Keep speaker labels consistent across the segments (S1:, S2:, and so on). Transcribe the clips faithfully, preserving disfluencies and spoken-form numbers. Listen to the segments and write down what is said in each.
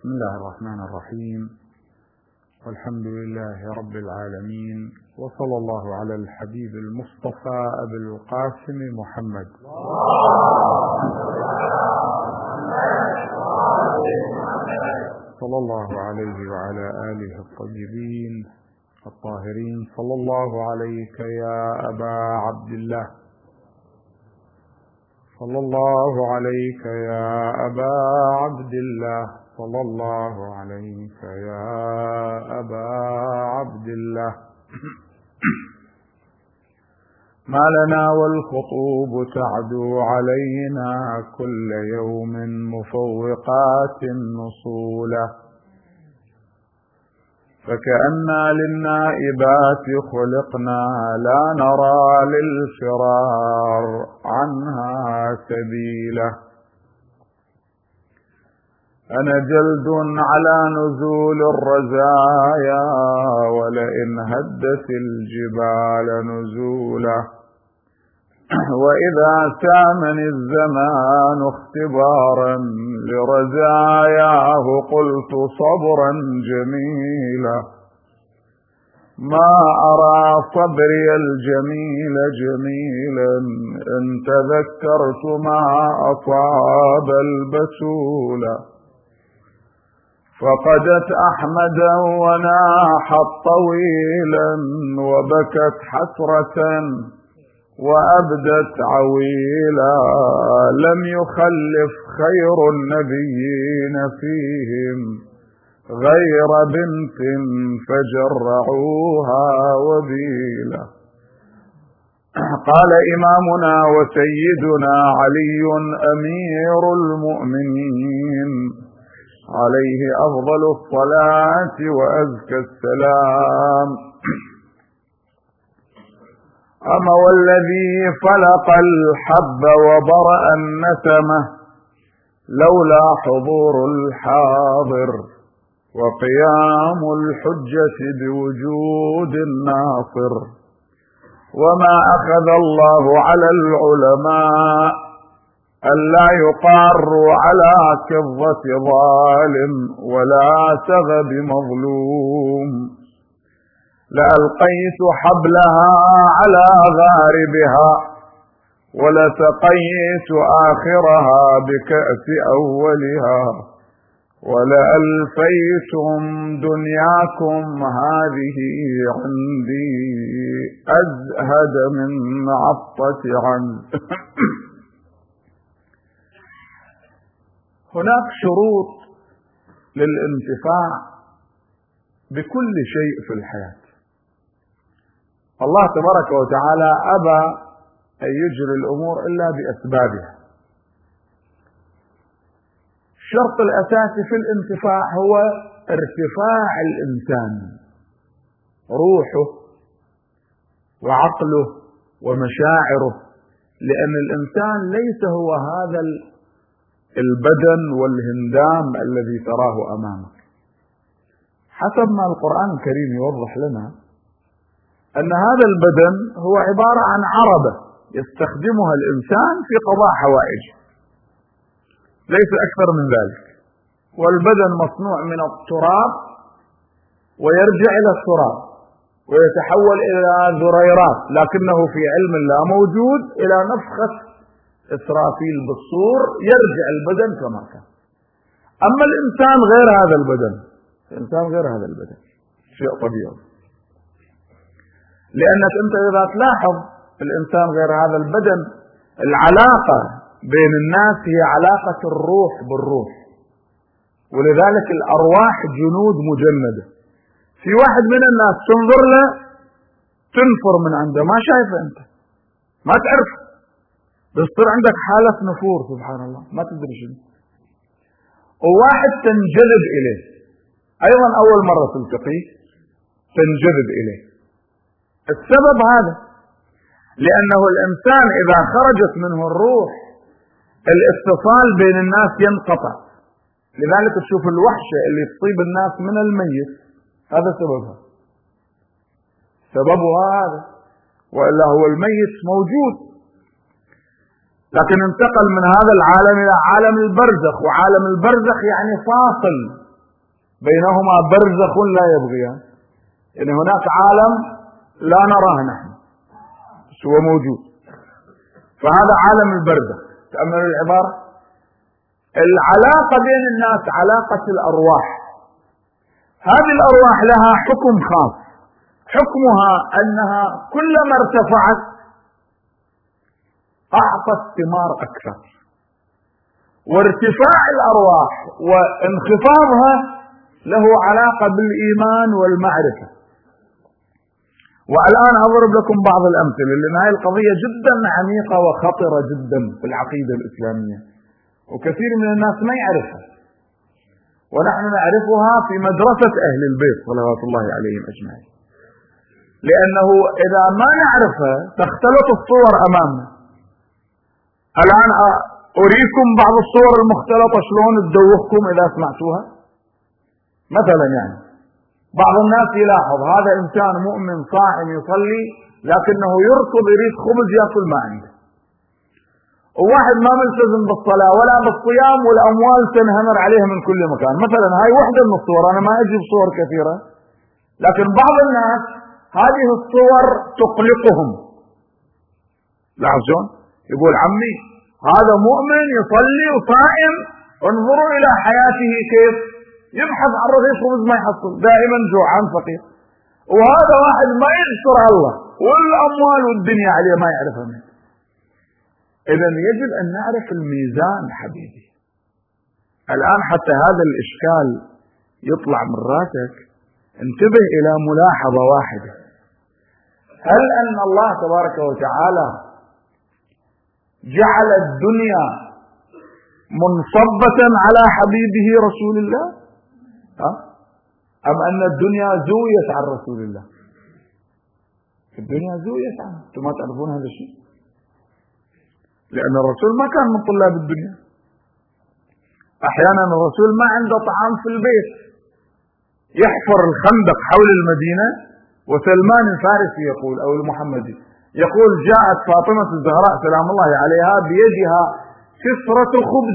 S1: بسم الله الرحمن الرحيم، والحمد لله رب العالمين، وصلى الله على الحبيب المصطفى أبي القاسم محمد صلى الله عليه وعلى آله الطيبين الطاهرين. صلى الله عليك يا أبا عبد الله، صلى الله عليك يا أبا عبد الله، صلى الله عليك يا أبا عبد الله. ما لنا والخطوب تعدو علينا كل يوم مفوقات نصولا، فكأننا للنائبات خلقنا لا نرى للفرار عنها سبيلا. أنا جلد على نزول الرزايا ولئن هدت الجبال نزولا، وإذا سامني الزمان اختبارا لرزاياه قلت صبرا جميلا. ما أرى صبري الجميل جميلا إن تذكرت ما أصاب البسولا، فقدت أحمدا وناحت طويلا وبكت حسرة وأبدت عويلا. لم يخلف خير النبيين فيهم غير بنت فجرعوها وبيلا. قال إمامنا وسيدنا علي أمير المؤمنين عليه أفضل الصلاة وأزكى السلام: أما والذي فلق الحب وبرأ النسمة لولا حضور الحاضر وقيام الحجة بوجود الناصر، وما أخذ الله على العلماء ألا يقاروا على كظة ظالم ولا سغب مظلوم، لألقيت حبلها على غاربها ولسقيت آخرها بكأس أولها، ولألفيتم دنياكم هذه عندي أزهد من عطة عنز. هناك شروط للانتفاع بكل شيء في الحياة. الله تبارك وتعالى أبى أن يجري الأمور إلا بأسبابها. الشرط الأساسي في الانتفاع هو ارتفاع الإنسان، روحه وعقله ومشاعره، لأن الإنسان ليس هو هذا البدن والهندام الذي تراه أمامك. حسب ما القرآن الكريم يوضح لنا أن هذا البدن هو عبارة عن عربة يستخدمها الإنسان في قضاء حوائجه، ليس أكثر من ذلك. والبدن مصنوع من التراب ويرجع إلى التراب ويتحول إلى ذريرات، لكنه في علم الله موجود إلى نفخة إسرافيل بالصور يرجع البدن كما كان. أما الإنسان غير هذا البدن، الإنسان غير هذا البدن شيء طبيعي، لأنك أنت إذا تلاحظ الإنسان غير هذا البدن، العلاقة بين الناس هي علاقة الروح بالروح، ولذلك الأرواح جنود مجندة. في واحد من الناس تنظر له تنفر من عنده، ما شايفه أنت، ما تعرف، بيصير عندك حالة نفور سبحان الله ما تدري شنو. وواحد تنجذب إليه أيضا أول مرة تلتقيه تنجذب إليه. السبب هذا لأنه الإنسان إذا خرجت منه الروح الاتصال بين الناس ينقطع. لذلك تشوف الوحشة اللي تصيب الناس من الميت هذا سببها، سببها هذا، وإلا هو الميت موجود لكن انتقل من هذا العالم إلى عالم البرزخ، وعالم البرزخ يعني فاصل بينهما برزخ لا يبغيان، يعني هناك عالم لا نراه نحن بس هو موجود، فهذا عالم البرزخ. تأملوا العبارة. العلاقة بين الناس علاقة الأرواح، هذه الأرواح لها حكم خاص، حكمها أنها كلما ارتفعت أعطت ثمار أكثر، وارتفاع الأرواح وانخفاضها له علاقة بالإيمان والمعرفة. والآن أضرب لكم بعض الأمثلة، لأن هذه القضية جدا عميقة وخطرة جدا في العقيدة الإسلامية، وكثير من الناس ما يعرفها، ونحن نعرفها في مدرسة أهل البيت صلوات الله عليهم أجمعين، لأنه إذا ما نعرفها تختلط الصور أمامنا. الآن أريكم بعض الصور المختلطة شلون تدوخكم إذا سمعتوها. مثلا يعني بعض الناس يلاحظ هذا إنسان مؤمن صائم يصلي لكنه يركض يريد خبز يأكل ما عنده، وواحد ما ملتزم بالصلاة ولا بالصيام والأموال تنهمر عليه من كل مكان. مثلا هاي وحدة من الصور، أنا ما أجيب صور كثيرة، لكن بعض الناس هذه الصور تقلقهم. لاحظون يقول عمي هذا مؤمن يصلي وصائم، انظروا إلى حياته كيف يبحث عن رغيف خبز ما يحصل، دائما جوعان فقير. وهذا واحد ما يذكر الله والأموال والدنيا عليه ما يعرفها منه. إذا يجب أن نعرف الميزان حبيبي. الآن حتى هذا الإشكال يطلع من راسك انتبه إلى ملاحظة واحدة. هل أن الله تبارك وتعالى جعل الدنيا منصبة على حبيبه رسول الله، أم أن الدنيا زويت عن رسول الله؟ الدنيا زويت عنه، أنتم ما تعرفون هذا الشيء، لأن الرسول ما كان من طلاب الدنيا. أحيانا الرسول ما عنده طعام في البيت، يحفر الخندق حول المدينة، وسلمان الفارسي يقول أو المحمدي يقول جاءت فاطمة الزهراء سلام الله عليها بيدها كسرة خبز،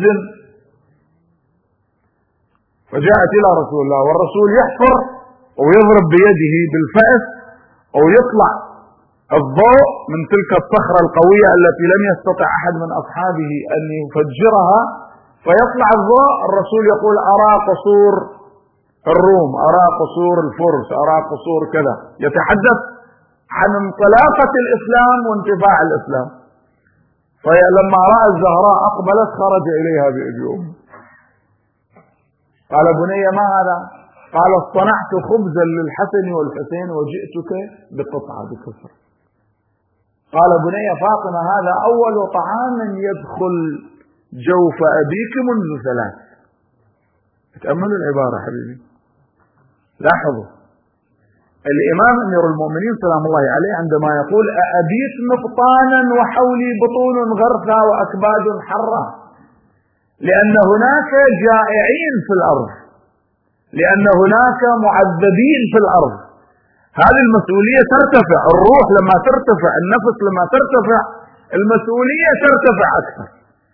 S1: فجاءت إلى رسول الله والرسول يحفر ويضرب بيده بالفأس أو يطلع الضوء من تلك الصخرة القوية التي لم يستطع أحد من أصحابه أن يفجرها، فيطلع الضوء. الرسول يقول أرى قصور الروم، أرى قصور الفرس، أرى قصور كذا، يتحدث عن انطلاقة الإسلام وانتفاع الإسلام. فلما رأى الزهراء أقبلت خرج إليها بأجوم، قال بني ما هذا؟ قال اصطنعت خبزا للحسن والحسين وجئتك بقطعة بكسر. قال بني فاطمة هذا أول طعام يدخل جوف أبيك منذ ثلاث. تأملوا العبارة حبيبي، لاحظوا الإمام أمير المؤمنين سلام الله عليه عندما يقول أأبيت مفطانا وحولي بطون غرثى وأكباد حرة، لأن هناك جائعين في الأرض، لأن هناك معذبين في الأرض. هذه المسؤولية ترتفع، الروح لما ترتفع، النفس لما ترتفع، المسؤولية ترتفع أكثر.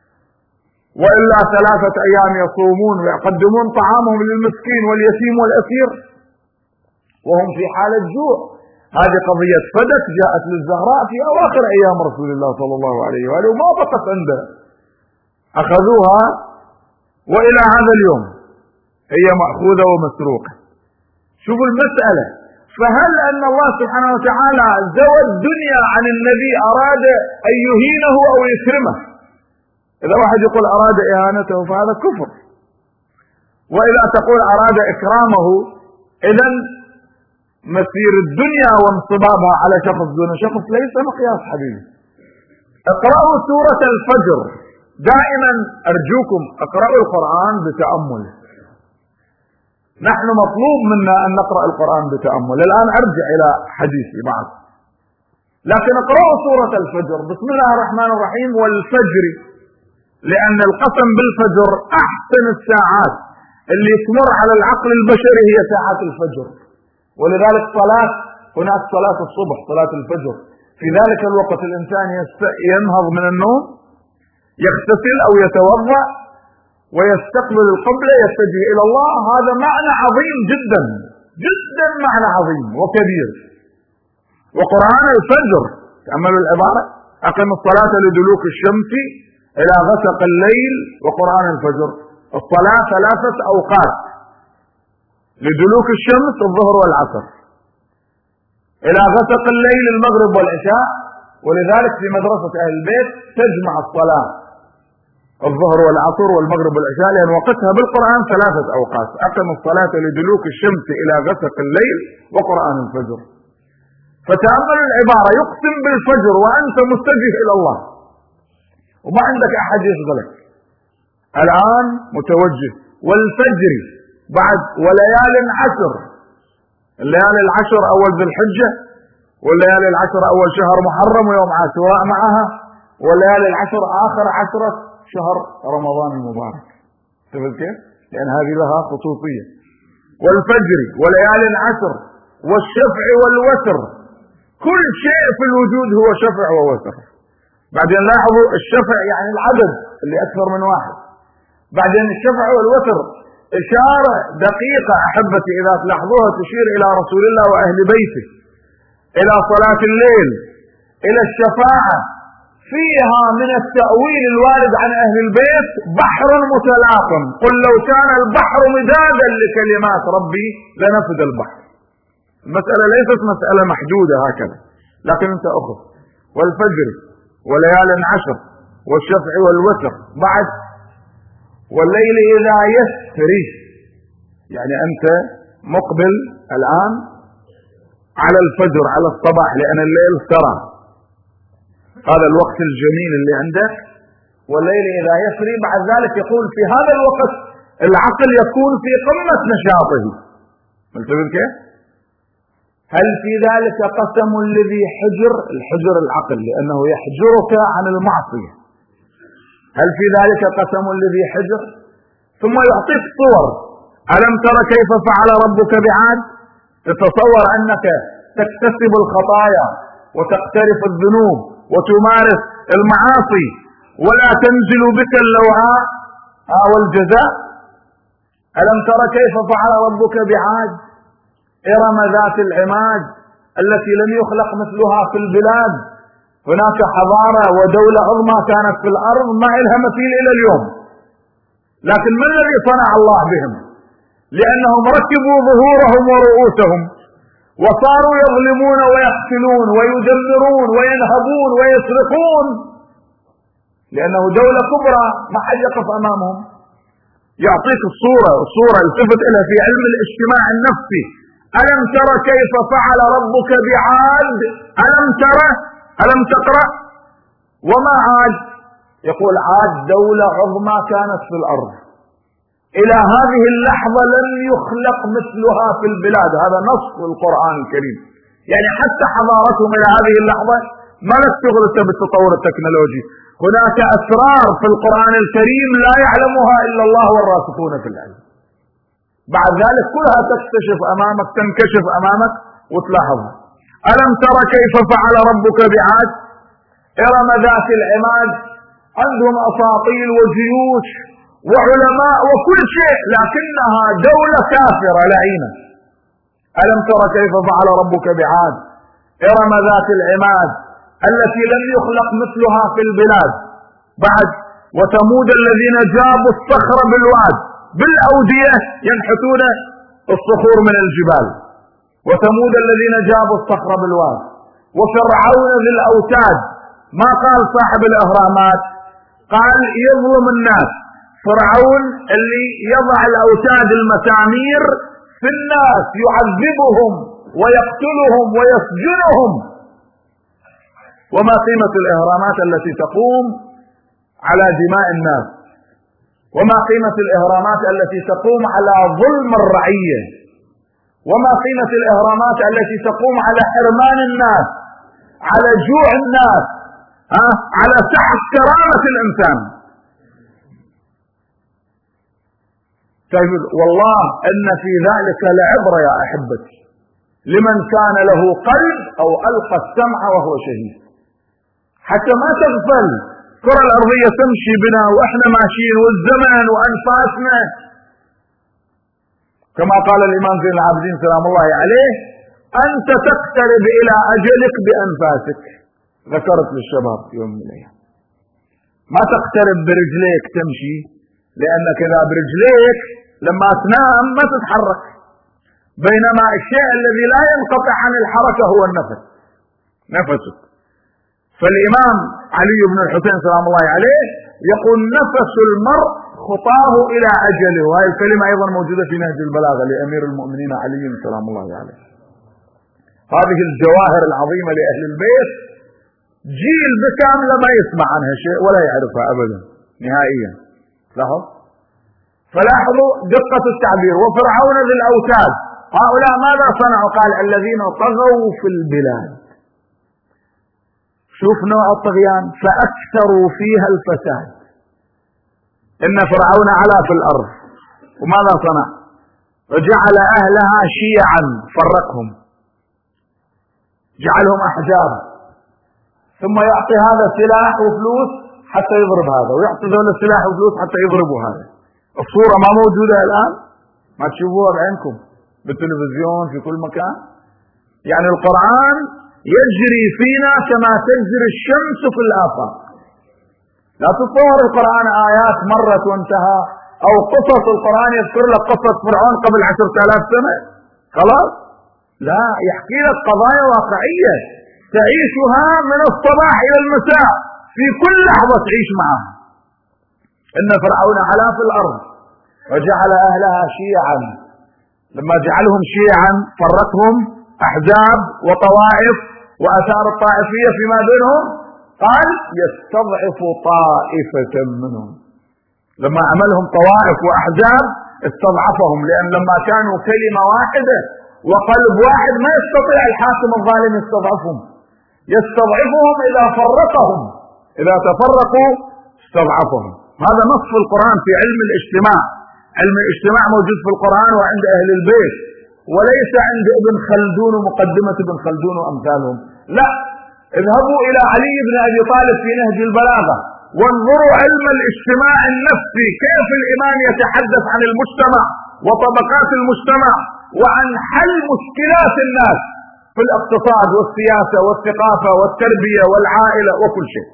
S1: وإلا ثلاثة أيام يصومون ويقدمون طعامهم للمسكين واليتيم والأسير وهم في حالة جوع. هذه قضية فدك جاءت للزهراء في أواخر أيام رسول الله صلى الله عليه وآله وما بقت عندها، أخذوها وإلى هذا اليوم هي مأخوذة ومسروقة. شوفوا المسألة. فهل أن الله سبحانه وتعالى زوى الدنيا عن النبي أراد أن يهينه أو يكرمه؟ إذا واحد يقول أراد إهانته فهذا كفر، وإذا تقول أراد إكرامه إذن مسير الدنيا وانصبابها على شخص دون شخص ليس مقياس حبيبي. اقرأوا سورة الفجر دائما، أرجوكم اقرأوا القرآن بتأمل. نحن مطلوب منا أن نقرأ القرآن بتأمل. الآن أرجع إلى حديثي بعد، لكن اقرأوا سورة الفجر. بسم الله الرحمن الرحيم والفجر، لأن القسم بالفجر أحسن الساعات اللي تمر على العقل البشري هي ساعات الفجر. ولذلك صلاة هناك صلاة الصبح، صلاة الفجر، في ذلك الوقت الإنسان ينهض من النوم، يغتسل أو يتوضأ ويستقبل القبلة يتجه إلى الله. هذا معنى عظيم جدا جدا، معنى عظيم وكبير. وقرآن الفجر، تأملوا العبارة: أقم الصلاة لدلوك الشمس إلى غسق الليل وقرآن الفجر. الصلاة ثلاثة أوقات: لدلوك الشمس الظهر والعصر، إلى غسق الليل المغرب والعشاء. ولذلك في مدرسة أهل البيت تجمع الصلاة الظهر والعصر والمغرب والعشاء، لأن وقتها بالقرآن ثلاثة أوقات: أقم الصلاة لدلوك الشمس إلى غسق الليل وقرآن الفجر. فتأملوا العبارة: يقسم بالفجر وأنت متجه إلى الله وما عندك أحد يشغلك، الآن متوجه. والفجر بعد وليال عشر، الليالي العشر أول ذي الحجة، والليالي العشر أول شهر محرم ويوم عاشوراء معها، والليالي العشر آخر عشرة شهر رمضان المبارك. شفت كيف؟ لأن هذه لها خصوصية. والفجر وليال عشر والشفع والوتر، كل شيء في الوجود هو شفع ووتر. بعدين لاحظوا الشفع يعني العدد اللي أكثر من واحد. بعدين الشفع والوتر إشارة دقيقة أحبتي إذا تلاحظوها تشير إلى رسول الله وأهل بيته، إلى صلاة الليل، إلى الشفاعة. فيها من التأويل الوارد عن أهل البيت بحر متلاطم. قل لو كان البحر مدادا لكلمات ربي لنفد البحر. المسألة ليست مسألة محدودة هكذا، لكن انت أخذ والفجر وليال عشر والشفع والوتر، بعد والليل إذا يسري، يعني أنت مقبل الآن على الفجر، على الصباح، لأن الليل سرى، هذا الوقت الجميل اللي عندك. والليل إذا يسري، بعد ذلك يقول في هذا الوقت العقل يكون في قمة نشاطه. انتبه كيف؟ هل في ذلك قسم الذي حجر؟ الحجر العقل، لأنه يحجرك عن المعصية. هل في ذلك قسم الذي حجر؟ ثم يعطيك صور: ألم تر كيف فعل ربك بعاد؟ تتصور أنك تكتسب الخطايا وتقترف الذنوب وتمارس المعاصي ولا تنزل بك اللوعاء والجزاء. ألم تر كيف فعل ربك بعاد إرم ذات العماد التي لم يخلق مثلها في البلاد. هناك حضارة ودولة عظمى كانت في الأرض ما لها مثيل إلى اليوم، لكن ما الذي صنع الله بهم؟ لأنهم ركبوا ظهورهم ورؤوسهم وصاروا يظلمون ويقتلون ويدمرون وينهبون ويسرقون، لأنه دولة كبرى ما حد يقف أمامهم. يعطيك الصورة الصورة التفت إليها في علم الاجتماع النفسي: ألم تر كيف فعل ربك بعاد؟ ألم تر؟ ألم تقرأ؟ وما عاد؟ يقول عاد دولة عظمى كانت في الأرض، إلى هذه اللحظة لم يخلق مثلها في البلاد. هذا نص القرآن الكريم. يعني حتى حضارتهم إلى هذه اللحظة ما استغلت بالتطور التكنولوجي. هناك أسرار في القرآن الكريم لا يعلمها إلا الله والراسخون في العلم. بعد ذلك كلها تكتشف أمامك، تنكشف أمامك وتلاحظها. ألم تر كيف فعل ربك بعاد إرم ذات العماد؟ عندهم أساطيل وجيوش وعلماء وكل شيء، لكنها دولة كافرة لعينة. ألم تر كيف فعل ربك بعاد إرم ذات العماد التي لم يخلق مثلها في البلاد. بعد وثمود الذين جابوا الصخر بالواد، بالأودية ينحتون الصخور من الجبال. وثمود الذين جابوا الصخر بالواد. وفرعون ذي الأوتاد، ما قال صاحب الأهرامات، قال يظلم الناس. فرعون اللي يضع الأوتاد المسامير في الناس يعذبهم ويقتلهم ويسجنهم. وما قيمة الإهرامات التي تقوم على دماء الناس؟ وما قيمة الإهرامات التي تقوم على ظلم الرعية؟ وما قيمة الإهرامات التي تقوم على حرمان الناس، على جوع الناس، ها؟ على سحق كرامة الإنسان؟ والله أن في ذلك لعبرة يا أحبتي لمن كان له قلب أو ألقى السمع وهو شهيد، حتى ما تغفل الكرة الأرضية تمشي بنا وإحنا ماشيين، والزمن وأنفاسنا، كما قال الإمام زين العابدين سلام الله عليه: أنت تقترب إلى أجلك بأنفاسك. ذكرت للشباب يوم من الأيام ما تقترب برجليك تمشي، لأنك إذا برجليك لما تنام ما تتحرك، بينما الشيء الذي لا ينقطع عن الحركة هو النفس، نفسك. فالإمام علي بن الحسين سلام الله عليه يقول: نفس المرء خطاه إلى أجله. وهذه الكلمة أيضا موجودة في نهج البلاغة لأمير المؤمنين علي سلام الله عليه. هذه الجواهر العظيمة لأهل البيت جيل بكامل ما يسمع عنها شيء ولا يعرفها أبدا نهائيا. لاحظ، فلاحظوا دقة التعبير: وفرعون ذي الأوتاد. هؤلاء ماذا صنعوا؟ قال: الذين طغوا في البلاد. شوف نوع الطغيان: فأكثروا فيها الفساد. إن فرعون علا في الأرض، وماذا صنع؟ وجعل أهلها شيعا، فرقهم، جعلهم أحزاب، ثم يعطي هذا سلاح وفلوس حتى يضرب هذا، ويعطي ذول السلاح وفلوس حتى يضربوا هذا. الصورة ما موجودة الآن، ما تشوفوها بعينكم بالتلفزيون في كل مكان. يعني القرآن يجري فينا كما تجري الشمس في الآفاق. لا تتصور القرآن آيات مرت وانتهى، أو قصص القرآن يذكر لك قصة فرعون قبل عشرة آلاف سنة خلاص، لا، يحكي لك قضايا واقعية تعيشها من الصباح إلى المساء، في كل لحظة تعيش معها. إن فرعون علا في الأرض وجعل أهلها شيعا. لما جعلهم شيعا فرقهم أحزاب وطوائف، وأثار الطائفية فيما بينهم. قال: يستضعف طائفة منهم. لما عملهم طوائف وأحزاب استضعفهم، لأن لما كانوا كلمة واحدة وقلب واحد ما يستطيع الحاكم الظالم يستضعفهم. يستضعفهم إذا فرقهم، إذا تفرقوا استضعفهم. هذا نص في القرآن في علم الاجتماع. علم الاجتماع موجود في القرآن وعند أهل البيت، وليس عند ابن خلدون ومقدمة ابن خلدون وأمثالهم. لا، اذهبوا إلى علي بن أبي طالب في نهج البلاغة وانظروا علم الاجتماع النفسي، كيف الإمام يتحدث عن المجتمع وطبقات المجتمع وعن حل مشكلات الناس في الاقتصاد والسياسة والثقافة والتربية والعائلة وكل شيء.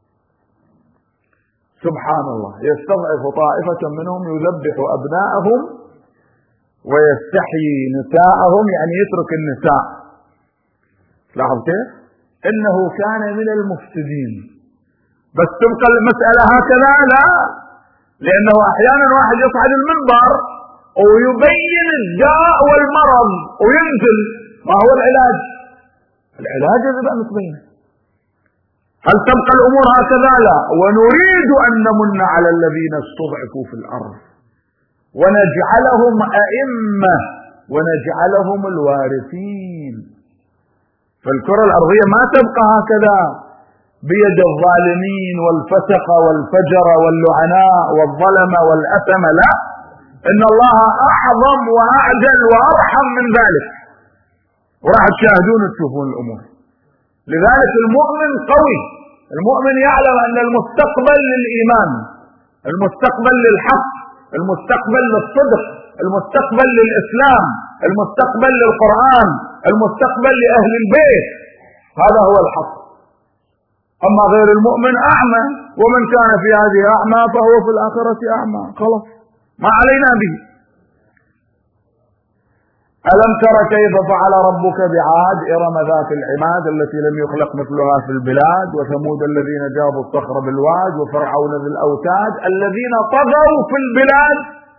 S1: سبحان الله، يستضعف طائفة منهم يذبح أبناءهم ويستحيي نساءهم، يعني يترك النساء. لاحظ كيف؟ إنه كان من المفسدين. بس تبقى المسألة هكذا؟ لا، لأنه أحيانا واحد يصعد المنبر ويبين الداء والمرض وينزل. ما هو العلاج؟ العلاج يجب أن نتبينه. هل تبقى الأمور هكذا؟ لا، ونريد أن نمن على الذين استضعفوا في الأرض ونجعلهم أئمة ونجعلهم الوارثين. فالكرة الأرضية ما تبقى هكذا بيد الظالمين والفسقة والفجرة واللعناء والظلمة والأثم. لا، إن الله أعظم وأعدل وأرحم من ذلك، وراح تشاهدون تشوفون الأمور. لذلك المؤمن قوي، المؤمن يعلم أن المستقبل للإيمان، المستقبل للحق، المستقبل للصدق، المستقبل للإسلام، المستقبل للقرآن، المستقبل لأهل البيت. هذا هو الحق. أما غير المؤمن أعمى، ومن كان في هذه أعمى فهو في الآخرة أعمى. خلاص ما علينا به. ألم تر كيف فعل ربك بعاد إرم ذات العماد التي لم يخلق مثلها في البلاد، وثمود الذين جابوا الصخر بالواد، وفرعون ذي الأوتاد الذين طغوا في البلاد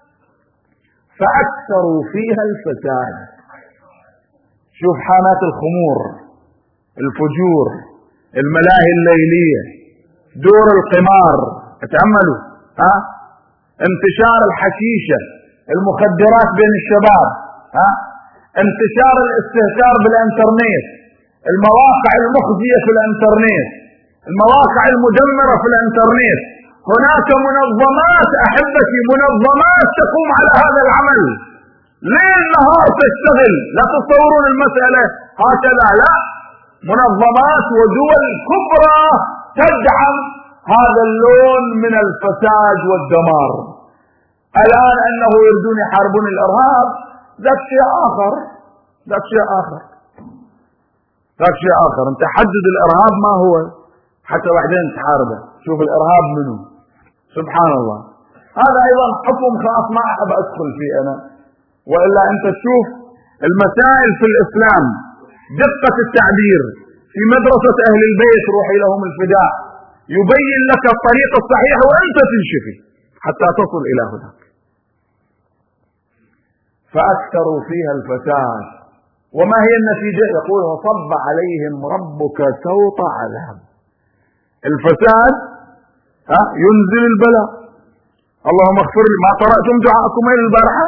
S1: فأكثروا فيها الفساد. شوف حانات الخمور، الفجور، الملاهي الليلية، دور القمار، اتأملوا ها، انتشار الحشيشة، المخدرات بين الشباب، ها، انتشار الاستهتار بالانترنت، المواقع المخزية في الانترنت، المواقع المدمرة في الانترنت. هناك منظمات احبتي، منظمات تقوم على هذا العمل ليل نهار تشتغل. لا تتصورون المسألة هكذا، لا، منظمات ودول كبرى تدعم هذا اللون من الفساد والدمار. الآن أنه يريدون يحاربون الإرهاب، ذاك شيء آخر، ذاك شيء آخر ذاك شيء آخر أنت حدد الإرهاب ما هو حتى بعدين تحاربه. شوف الإرهاب منه، سبحان الله. هذا أيضا حكم خاص ما أحب أدخل فيه أنا، وإلا أنت تشوف المسائل في الإسلام دقة التعبير في مدرسة أهل البيت روحي لهم الفداء، يبين لك الطريق الصحيح وأنت تنشفي حتى تصل إلى هناك. فأكثروا فيها الفساد، وما هي النتيجة؟ يقول وصب عليهم ربك سوط عذاب. الفساد ها ينزل البلاء. اللهم اغفر لي. ما قرأتم دعاءكم ليلة البارحة؟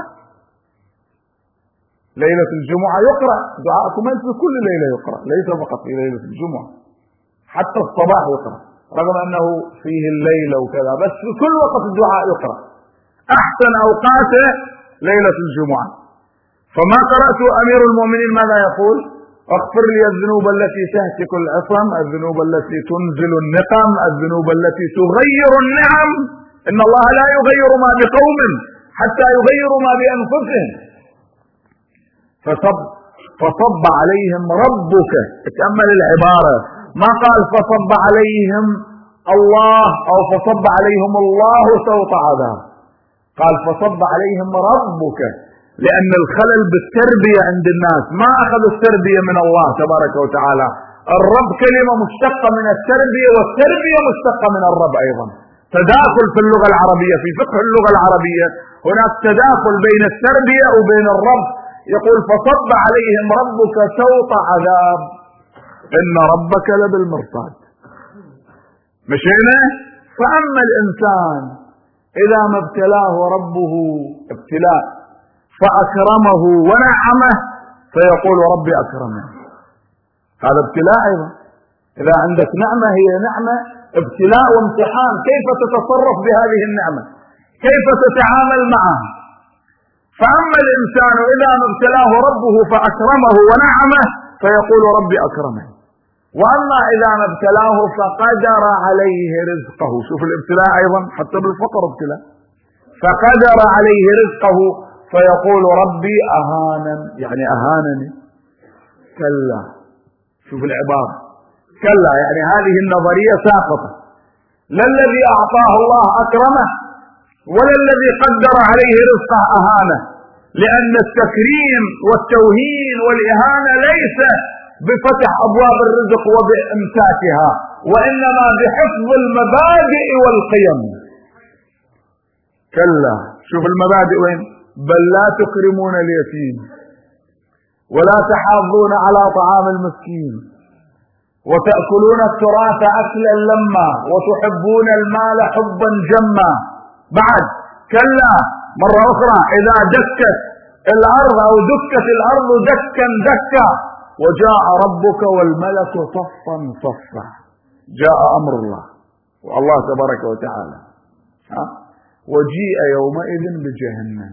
S1: ليلة الجمعة يقرأ دعاءكم في كل ليلة يقرأ، ليس فقط في ليلة الجمعة، حتى الصباح يقرأ، رغم أنه فيه الليلة وكذا، بس في كل وقت الدعاء يقرأ. أحسن أوقاته ليلة الجمعة. فما قرأت أمير المؤمنين ماذا يقول؟ اغفر لي الذنوب التي تهتك العصم، الذنوب التي تنزل النقم، الذنوب التي تغير النعم. إن الله لا يغير ما بقوم حتى يغيروا ما بأنفسهم. فصب فصب عليهم ربك. تأمل العبارة، ما قال فصب عليهم الله أو فصب عليهم الله سوط عذاب، قال فصب عليهم ربك، لأن الخلل بالتربية عند الناس، ما أخذوا التربية من الله تبارك وتعالى. الرب كلمة مشتقة من التربية، والتربية مشتقة من الرب أيضا. تداخل في اللغة العربية، في فقه اللغة العربية هناك تداخل بين التربية وبين الرب. يقول فصب عليهم ربك سوط عذاب إن ربك لبالمرصاد. مشينا. فأما الإنسان إذا ما ابتلاه ربه ابتلاء فأكرمه ونعمه فيقول ربي أكرمه. هذا ابتلاء أيضا. إذا عندك نعمة هي نعمة ابتلاء وامتحان، كيف تتصرف بهذه النعمة؟ كيف تتعامل معها؟ فأما الإنسان إذا ما ابتلاه ربه فأكرمه ونعمه فيقول ربي أكرمه. وأما إذا ما ابتلاه فقدر عليه رزقه. شوف الابتلاء أيضا حتى بالفقر ابتلاء. فقدر عليه رزقه فيقول ربي أهانن، يعني أهانني. كلا. شوف العبارة، كلا، يعني هذه النظرية ساقطة. لا الذي أعطاه الله أكرمه، ولا الذي قدر عليه رزقه أهانه، لأن التكريم والتوهين والإهانة ليس بفتح أبواب الرزق وبإمساكها، وإنما بحفظ المبادئ والقيم. كلا. شوف المبادئ وين؟ بل لا تكرمون اليتيم ولا تحاضون على طعام المسكين وتأكلون التراث أكلا لما وتحبون المال حبا جما. بعد كلا مرة أخرى إذا دكت الأرض أو دكت الأرض دكا دكا وجاء ربك والملك صفا صفا. جاء أمر الله والله تبارك وتعالى. ها؟ وجيء يومئذ بجهنم،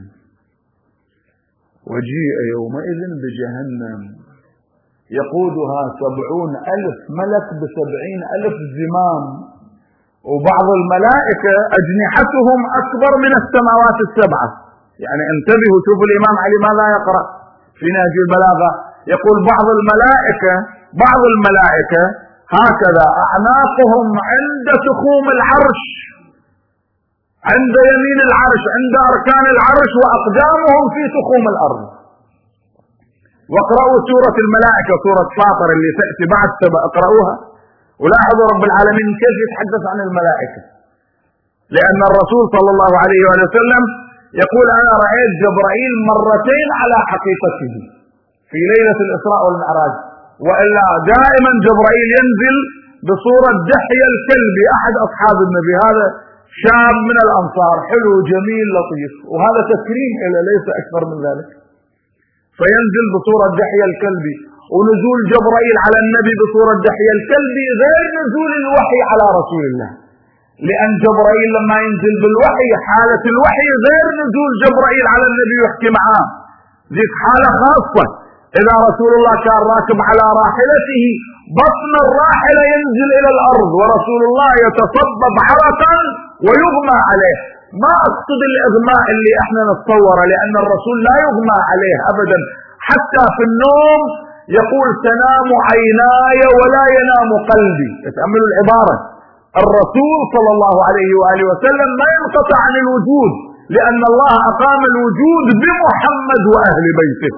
S1: وجيء يومئذ بجهنم يقودها سبعون ألف ملك بسبعين ألف زمام، وبعض الملائكة أجنحتهم أكبر من السماوات السبعة. يعني انتبهوا، شوفوا الإمام علي ماذا يقرأ في نهج البلاغة، يقول بعض الملائكة بعض الملائكة هكذا أعناقهم عند تخوم العرش، عند يمين العرش، عند أركان العرش، وأقدامهم في تخوم الأرض. واقرأوا سورة الملائكة، سورة فاطر اللي تأتي بعد سبع، اقرأوها ولاحظوا رب العالمين كيف يتحدث عن الملائكة. لأن الرسول صلى الله عليه وسلم يقول أنا رأيت جبرائيل مرتين على حقيقته في ليلة الإسراء والمعراج، وإلا دائما جبرائيل ينزل بصورة دحية الكلبي أحد أصحاب النبي، هذا شاب من الأنصار حلو جميل لطيف، وهذا تكريم إلى ليس أكثر من ذلك. فينزل بصورة دحية الكلبي، ونزول جبرائيل على النبي بصورة دحية الكلبي غير نزول الوحي على رسول الله، لأن جبرائيل لما ينزل بالوحي حالة الوحي غير نزول جبرائيل على النبي يحكي معاه، ذيك حالة خاصة. إذا رسول الله كان راكب على راحلته بطن الراحلة ينزل إلى الأرض ورسول الله يتصبب عرقا ويغمى عليه. ما أقصد الإغماء اللي احنا نتصوره، لأن الرسول لا يغمى عليه أبدا، حتى في النوم يقول تنام عيناي ولا ينام قلبي. تأملوا العبارة، الرسول صلى الله عليه وآله وسلم ما ينقطع عن الوجود، لأن الله أقام الوجود بمحمد وأهل بيته.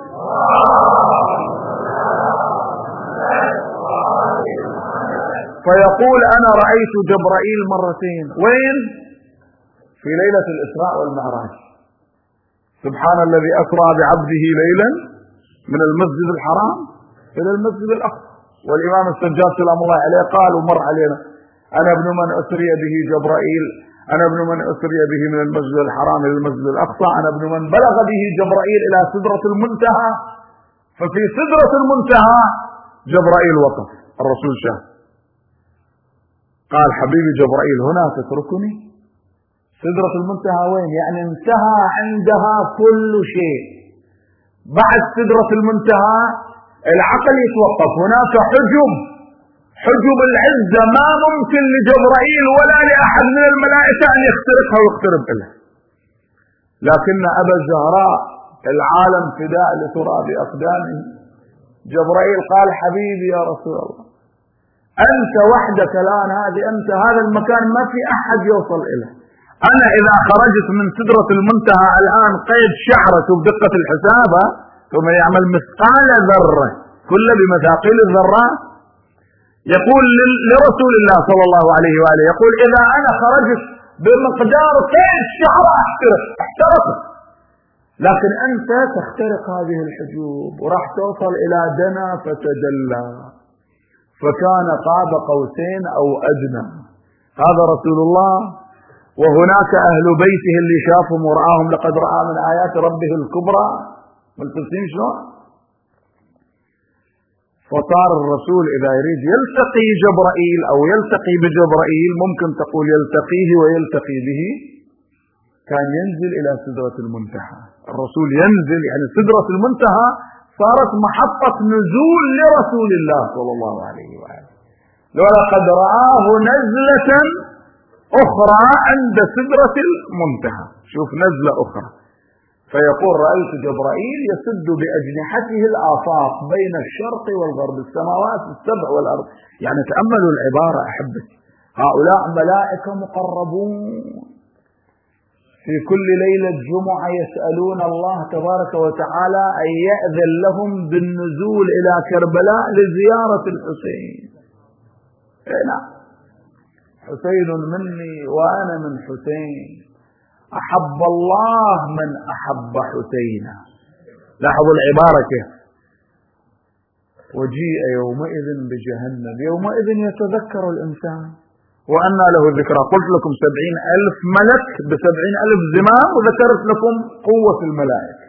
S1: فيقول أنا رأيت جبرائيل مرتين. وين؟ في ليلة الإسراء والمعراج. سبحان الذي أسرى بعبده ليلا من المسجد الحرام إلى المسجد الأقصى. والإمام السجاد سلام الله عليه قال ومر علينا: أنا ابن من أسري به جبرائيل، أنا ابن من أسري به من المسجد الحرام إلى المسجد الأقصى، أنا ابن من بلغ به جبرائيل إلى سدرة المنتهى. ففي سدرة المنتهى جبرائيل وقف، الرسول شاف، قال: حبيبي جبرائيل هنا تتركني؟ سدرة المنتهى وين؟ يعني انتهى عندها كل شيء. بعد سدرة المنتهى العقل يتوقف، هناك حجب، حجب العزة ما ممكن لجبرائيل ولا لأحد من الملائكة أن يخترقها ويقترب إليها. لكن أبا الزهراء العالم فداء لتراب أقدامه، جبرائيل قال: حبيبي يا رسول الله أنت وحدك الآن، هذه أنت، هذا المكان ما في أحد يوصل إليه. أنا إذا خرجت من سدرة المنتهى الآن قيد شعرة بدقة الحسابة ثم يعمل مثقال ذرة، كل بمثاقيل الذرات. يقول لرسول الله صلى الله عليه وآله، يقول: إذا أنا خرجت بمقدار قيد شعرة احترق احترقت، لكن أنت تخترق هذه الحجوب وراح توصل إلى دنا فتدلى، فكان قاب قوسين أو أدنى. هذا رسول الله، وهناك أهل بيته اللي شافهم ورآهم لقد رأى من آيات ربه الكبرى. ملتزمين شلون؟ فصار الرسول إذا يريد يلتقي جبرائيل أو يلتقي بجبرائيل، ممكن تقول يلتقيه ويلتقي به، كان ينزل إلى سدرة المنتهى. الرسول ينزل، يعني سدرة المنتهى صارت محطة نزول لرسول الله صلى الله عليه وآله. ولقد رآه نزلة أخرى عند سدرة المنتهى. شوف نزلة أخرى، فيقول: رأيت جبرائيل يسد بأجنحته الآفاق بين الشرق والغرب، السماوات السبع والأرض. يعني تأملوا العبارة أحبتي، هؤلاء ملائكة مقربون في كل ليلة جمعة يسألون الله تبارك وتعالى أن يأذن لهم بالنزول إلى كربلاء لزيارة الحسين. نعم، حسين مني وأنا من حسين، أحب الله من أحب حسينا. لاحظوا العبارة كيف: وجيء يومئذ بجهنم، يومئذ يتذكر الإنسان وأنى له الذكرى. قلت لكم سبعين ألف ملك بسبعين ألف زمام، وذكرت لكم قوة الملائكة.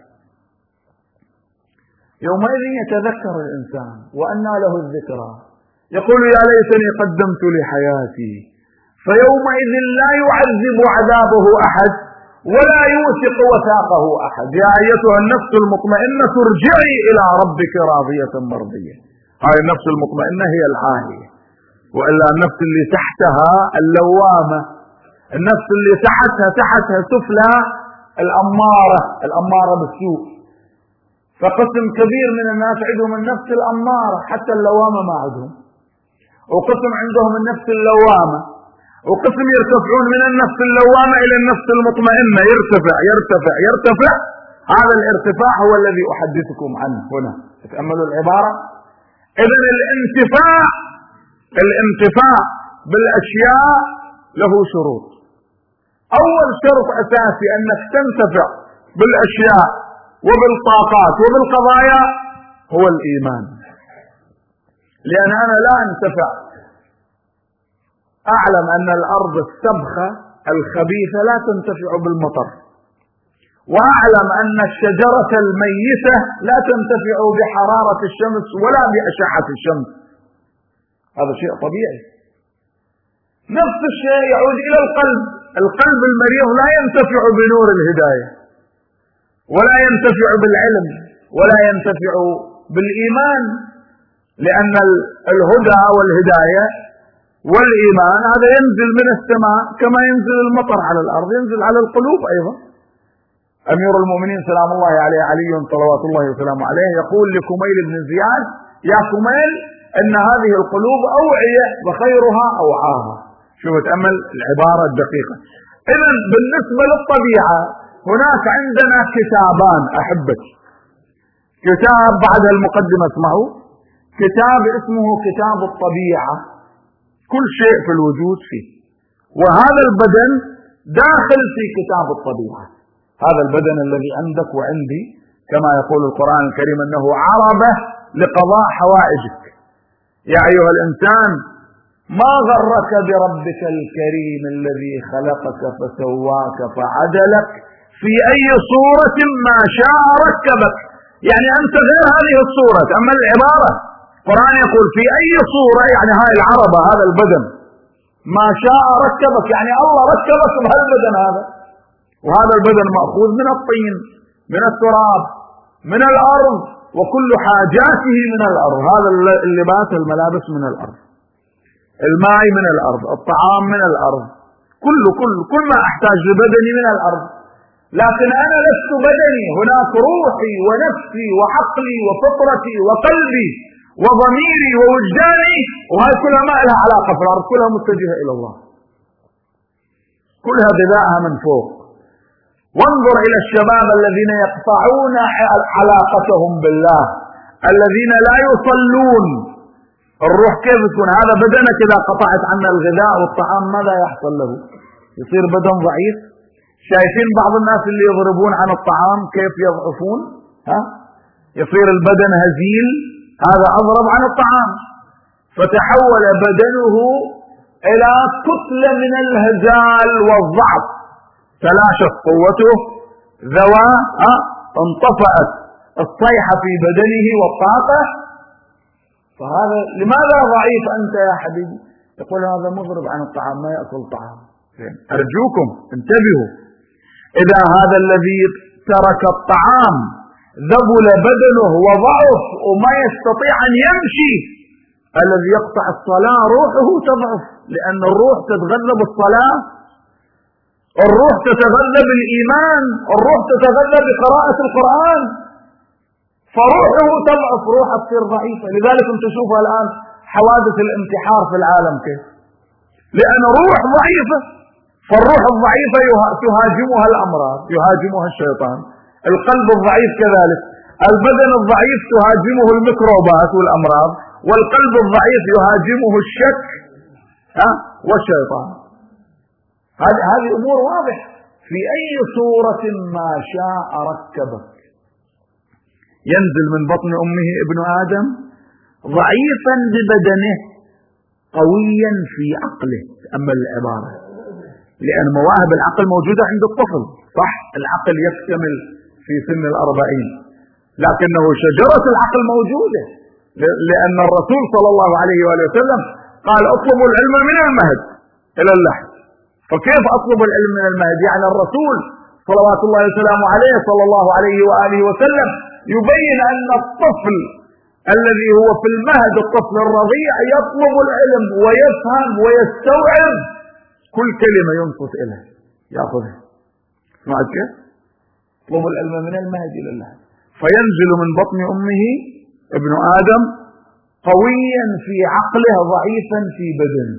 S1: يومئذ يتذكر الإنسان وأنى له الذكرى، يقول: يا ليتني قدمت لحياتي. فيومئذ لا يعذب عذابه أحد ولا يوثق وثاقه أحد. يا أيتها النفس المطمئنة ارجعي إلى ربك راضية مرضية. هاي النفس المطمئنة هي العالية، وإلا النفس اللي تحتها اللوامة، النفس اللي تحتها تحتها سفلى الأمارة، الأمارة بالسوء. فقسم كبير من الناس عندهم النفس الأمارة، حتى اللوامة ما عندهم، وقسم عندهم النفس اللوامة، وقسم يرتفعون من النفس اللوامة إلى النفس المطمئنة، يرتفع يرتفع يرتفع. هذا الارتفاع هو الذي أحدثكم عنه هنا. تأملوا العبارة. إذن الانتفاع الانتفاع بالأشياء له شروط. أول شرط أساسي أنك تنتفع بالأشياء وبالطاقات وبالقضايا هو الإيمان. لأن أنا لا أنتفع، أعلم أن الأرض السبخة الخبيثة لا تنتفع بالمطر، وأعلم أن الشجرة الميتة لا تنتفع بحرارة الشمس ولا بأشعة الشمس. هذا شيء طبيعي. نفس الشيء يعود إلى القلب. القلب المريض لا ينتفع بنور الهداية، ولا ينتفع بالعلم، ولا ينتفع بالإيمان، لأن الهدى والهداية والإيمان هذا ينزل من السماء كما ينزل المطر على الأرض، ينزل على القلوب أيضا. أمير المؤمنين سلام الله عليه علي صلوات الله وسلامه عليه يقول لكميل بن زياد: يا كميل، أن هذه القلوب أوعية وخيرها أوعاها. شوف تأمل العبارة الدقيقة. إذن بالنسبة للطبيعة هناك عندنا كتابان أحبتي. كتاب بعد المقدمة اسمعوا، كتاب اسمه كتاب الطبيعة، كل شيء في الوجود فيه، وهذا البدن داخل في كتاب الطبيعة. هذا البدن الذي عندك وعندي كما يقول القرآن الكريم أنه عربة لقضاء حوائجك. يا أيها الإنسان ما غرك بربك الكريم الذي خلقك فسواك فعدلك في أي صورة ما شاء ركبك. يعني أنت غير هذه الصورة. أما العبارة القرآن يقول في أي صورة، يعني هاي العربة، هذا البدن ما شاء ركبك، يعني الله ركبك بهالبدن هذا. وهذا البدن مأخوذ من الطين، من التراب، من الأرض، وكل حاجاته من الأرض. هذا اللباس الملابس من الأرض، الماء من الأرض، الطعام من الأرض، كل كل كل ما أحتاج لبدني من الأرض. لكن أنا لست بدني، هناك روحي ونفسي وعقلي وفطرتي وقلبي وضميري ووجداني، وهي كلها ما لها علاقة في الأرض، كلها متجهة إلى الله، كلها غذاءها من فوق. وانظر إلى الشباب الذين يقطعون علاقتهم بالله، الذين لا يصلون. الروح كيف تكون؟ هذا بدنك إذا قطعت عنه الغذاء والطعام ماذا يحصل له؟ يصير بدن ضعيف. شايفين بعض الناس اللي يضربون عن الطعام كيف يضعفون؟ ها؟ يصير البدن هزيل، هذا أضرب عن الطعام، فتحول بدنه إلى كتلة من الهزال والضعف، تلاشت قوته، ذوى، انطفأت الصيحة في بدنه والطاقة. فهذا لماذا ضعيف أنت يا حبيبي؟ يقول هذا مضرب عن الطعام، ما يأكل طعام. أرجوكم انتبهوا، إذا هذا الذي ترك الطعام ذبل بدنه وضعف وما يستطيع أن يمشي، الذي يقطع الصلاة روحه تضعف، لأن الروح تتغذى بالصلاة، الروح تتغذى بالإيمان، الروح تتغذى بقراءة القرآن، فروحه تضعف، روحه تصير ضعيفة. لذلك انت تشوفها الآن حوادث الانتحار في العالم كيف؟ لأن روح ضعيفة، فالروح الضعيفة تهاجمها الأمراض، يهاجمها الشيطان. القلب الضعيف كذلك، البدن الضعيف تهاجمه الميكروبات والأمراض، والقلب الضعيف يهاجمه الشك ها والشيطان. هذه هذه أمور واضحة. في أي صورة ما شاء ركبك. ينزل من بطن أمه ابن آدم ضعيفا ببدنه قويا في عقله. أما العبارة، لأن مواهب العقل موجودة عند الطفل، صح؟ العقل يكتمل في سن الأربعين، لكنه شجرة العقل موجودة، لأن الرسول صلى الله عليه وآله وسلم قال اطلبوا العلم من المهد إلى اللحد. فكيف أطلب العلم من المهد؟ يعني الرسول صلوات الله وسلامه عليه صلى الله عليه وآله وسلم يبين أن الطفل الذي هو في المهد، الطفل الرضيع، يطلب العلم ويفهم ويستوعب كل كلمة ينصت إليه يأخذها. سمعت كيف؟ يطلب العلم من المهد إلى اللحد. فينزل من بطن أمه ابن آدم قويا في عقله ضعيفا في بدنه.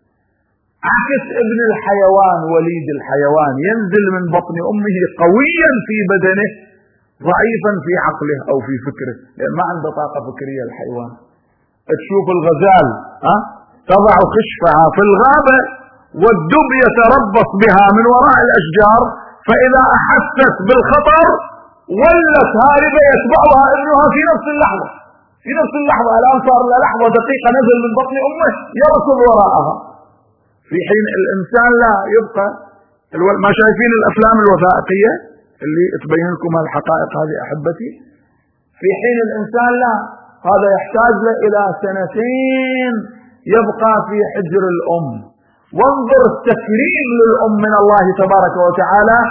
S1: عكس ابن الحيوان، وليد الحيوان، ينزل من بطن أمه قويا في بدنه ضعيفا في عقله أو في فكره، لأن ما عنده طاقة فكرية الحيوان. تشوف الغزال ها تضع خشفها في الغابة والدب يتربص بها من وراء الأشجار، فإذا أحست بالخطر ولت هاربة يتبعها ابنها في نفس اللحظة. في نفس اللحظة الآن صار له لحظة دقيقة نزل من بطن أمه يركض وراءها، في حين الإنسان لا يبقى. ما شايفين الأفلام الوثائقية اللي تبين لكم الحقائق هذه أحبتي؟ في حين الإنسان لا، هذا يحتاج له إلى سنتين يبقى في حجر الأم. وانظر التكريم للأم من الله تبارك وتعالى،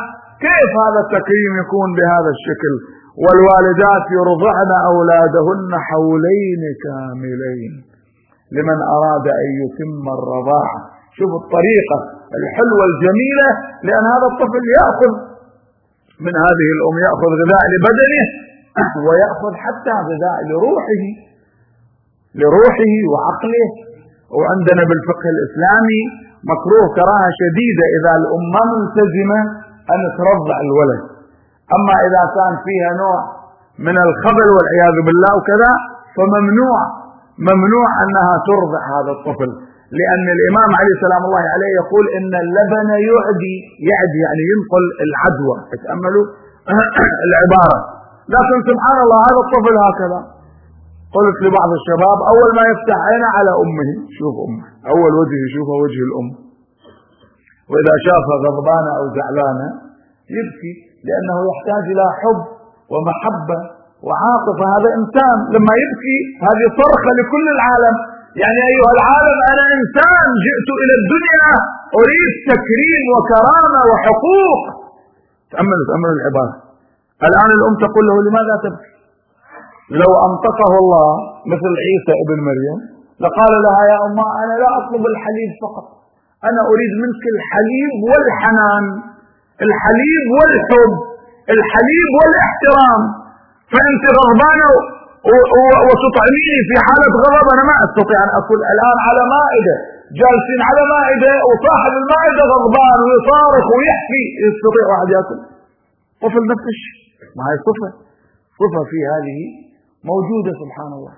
S1: كيف هذا التكريم يكون بهذا الشكل؟ والوالدات يرضعن أولادهن حولين كاملين لمن أراد أن يتم الرضاعة. شوفوا الطريقة الحلوة الجميلة، لأن هذا الطفل يأخذ من هذه الأم، يأخذ غذاء لبدنه ويأخذ حتى غذاء لروحه لروحه وعقله. وعندنا بالفقه الإسلامي مكروه كراهة شديدة إذا الأم ما ملتزمة أن ترضع الولد، أما إذا كان فيها نوع من الخبل والعياذ بالله وكذا فممنوع ممنوع أنها ترضع هذا الطفل، لأن الإمام علي سلام الله عليه يقول إن اللبن يعدي يعدي يعني ينقل العدوى. تأملوا العبارة. لكن سبحان الله هذا الطفل هكذا. قلت لبعض الشباب أول ما يفتح عينه على أمه، شوف أمه أول وجه يشوفه وجه الأم، وإذا شافها غضبانة أو زعلانة يبكي، لأنه يحتاج إلى حب ومحبة وعاطفة. هذا إنسان لما يبكي هذه صرخة لكل العالم، يعني أيها العالم أنا إنسان جئت إلى الدنيا أريد تكريم وكرامة وحقوق. تأملوا تأملوا العبارة. الآن الأم تقول له لماذا تبكي؟ لو أنطقه الله مثل عيسى ابن مريم لقال لها يا أمه أنا لا أطلب الحليب فقط، أنا أريد منك الحليب والحنان، الحليب والحب، الحليب والاحترام. فأنت غضبانة وتطعميني في حالة غضب، أنا ما أستطيع أن أكل الآن على مائدة، جالسين على مائدة وصاحب المائدة غضبان ويصارخ ويحكي، يستطيع واحد يأكل؟ طفل نفس الشيء، ما هي صفة صفة في هذه موجودة سبحان الله.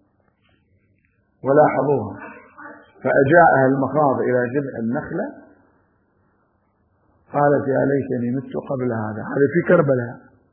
S1: ولاحظوها. فأجاءها المخاض إلى جذع النخلة قالت يا ليتني مت قبل هذا. هذا في كربلاء،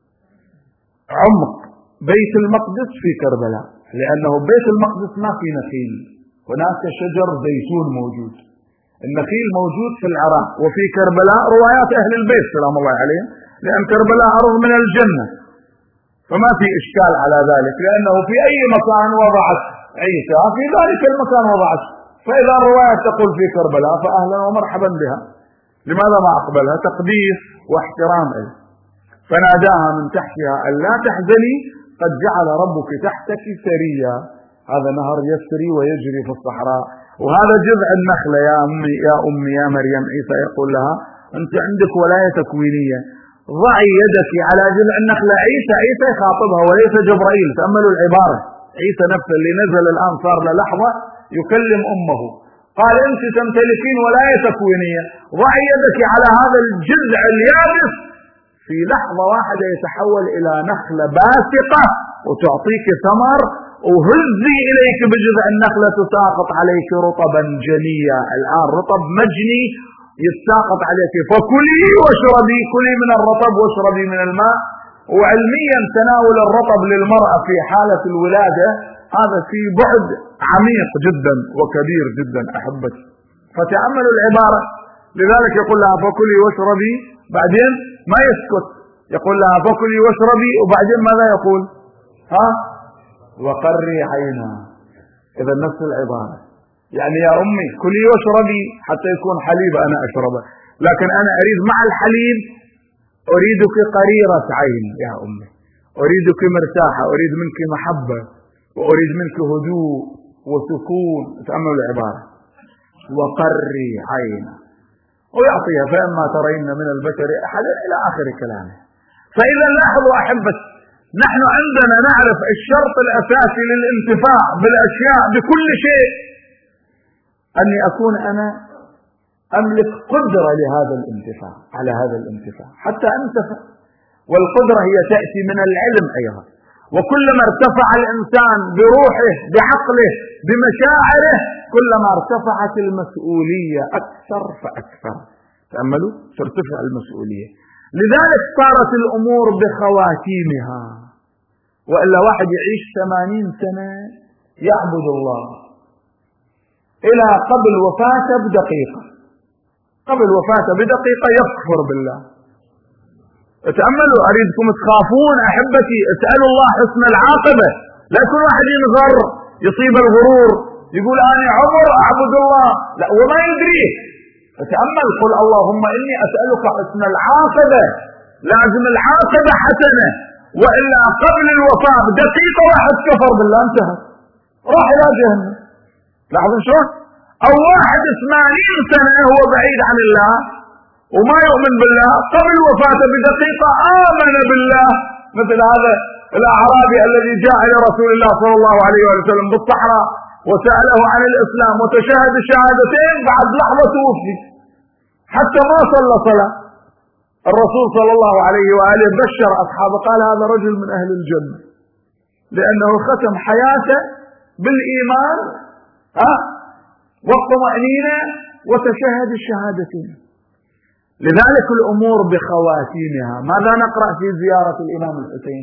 S1: عمق بيت المقدس في كربلاء، لأنه بيت المقدس ما في نخيل، هناك شجر زيتون موجود، النخيل موجود في العراق. وفي كربلاء روايات أهل البيت سلام الله عليهم، لأن كربلاء أرض من الجنة، فما في إشكال على ذلك، لأنه في أي مكان وضعت عيسى في ذلك المكان وضعت. فإذا الرواية تقول في كربلاء فأهلا ومرحبا بها، لماذا ما أقبلها؟ تقديس واحترام إليه. فناداها من تحتها ألا تحزني قد جعل ربك تحتك سريا. هذا نهر يسري ويجري في الصحراء، وهذا جذع النخلة. يا أمي يا أمي يا مريم، عيسى يقول لها أنت عندك ولاية تكوينية، ضعي يدك على جذع النخلة. عيسى عيسى يخاطبها وليس جبرائيل. تأملوا العبارة. عيسى نفسه اللي نزل الآن صار له لحظة يكلم أمه، قال أنت تمتلكين ولاية تكوينية، ضعي يدك على هذا الجذع اليابس، في لحظة واحدة يتحول إلى نخلة باسقة وتعطيك ثمر، وهزي إليك بجذع النخلة تساقط عليك رطبا جنيا. الآن رطب مجني يتساقط عليك، فكلي واشربي، كلي من الرطب واشربي من الماء. وعلميا تناول الرطب للمرأة في حالة الولادة هذا في بعد عميق جدا وكبير جدا أحبتي. فتأملوا العبارة. لذلك يقول لها فكلي واشربي، بعدين ما يسكت، يقول لها فكلي واشربي، وبعدين ماذا يقول؟ ها وقري عينا. إذا نفس العبارة، يعني يا أمي كلي واشربي حتى يكون حليب أنا أشربه، لكن أنا أريد مع الحليب أريدك قريرة عين يا أمي، أريدك مرتاحة، أريد منك محبة، وأريد منك هدوء وسكون. تأملوا العبارة وقري عينا، ويعطيها فإما ترين من البشر أحدا إلى آخر كلامه. فإذا لاحظوا أحبتي، نحن عندنا نعرف الشرط الأساسي للانتفاع بالأشياء بكل شيء أني أكون أنا أملك قدرة لهذا الانتفاع، على هذا الانتفاع حتى أنتفع. والقدرة هي تأتي من العلم أيضا. وكلما ارتفع الإنسان بروحه بعقله بمشاعره كلما ارتفعت المسؤولية أكثر فأكثر. تأملوا، ترتفع المسؤولية. لذلك صارت الأمور بخواتيمها. وإلا واحد يعيش ثمانين سنة يعبد الله إلى قبل وفاته بدقيقة، قبل وفاته بدقيقة يكفر بالله. تأملوا، أريدكم تخافون أحبتي، اسألوا الله حسن العاقبة. لا يكون واحد ينغر يصيب الغرور يقول أنا عمر أعبد الله، لا وما يدريه. فتأمل، قل اللهم إني أسألك حسن العاقبة لازم العاقبة حسنة، وإلا قبل الوفاة بدقيقة واحد كفر بالله انتهى راح إلى جهنم. لاحظوا شلون؟ أو واحد ثمانين سنة هو بعيد عن الله وما يؤمن بالله، قبل وفاته بدقيقة آمن بالله، مثل هذا الأعرابي الذي جاء إلى رسول الله صلى الله عليه وسلم بالصحراء وسأله عن الإسلام وتشهد الشهادتين، بعد لحظة توفي حتى ما صلى صلاة. الرسول صلى الله عليه وآله بشر أصحابه قال هذا رجل من أهل الجنة، لأنه ختم حياته بالإيمان أه والطمأنينة وتشهد الشهادتين. لذلك الأمور بخواتيمها. ماذا نقرأ في زيارة الإمام الحسين؟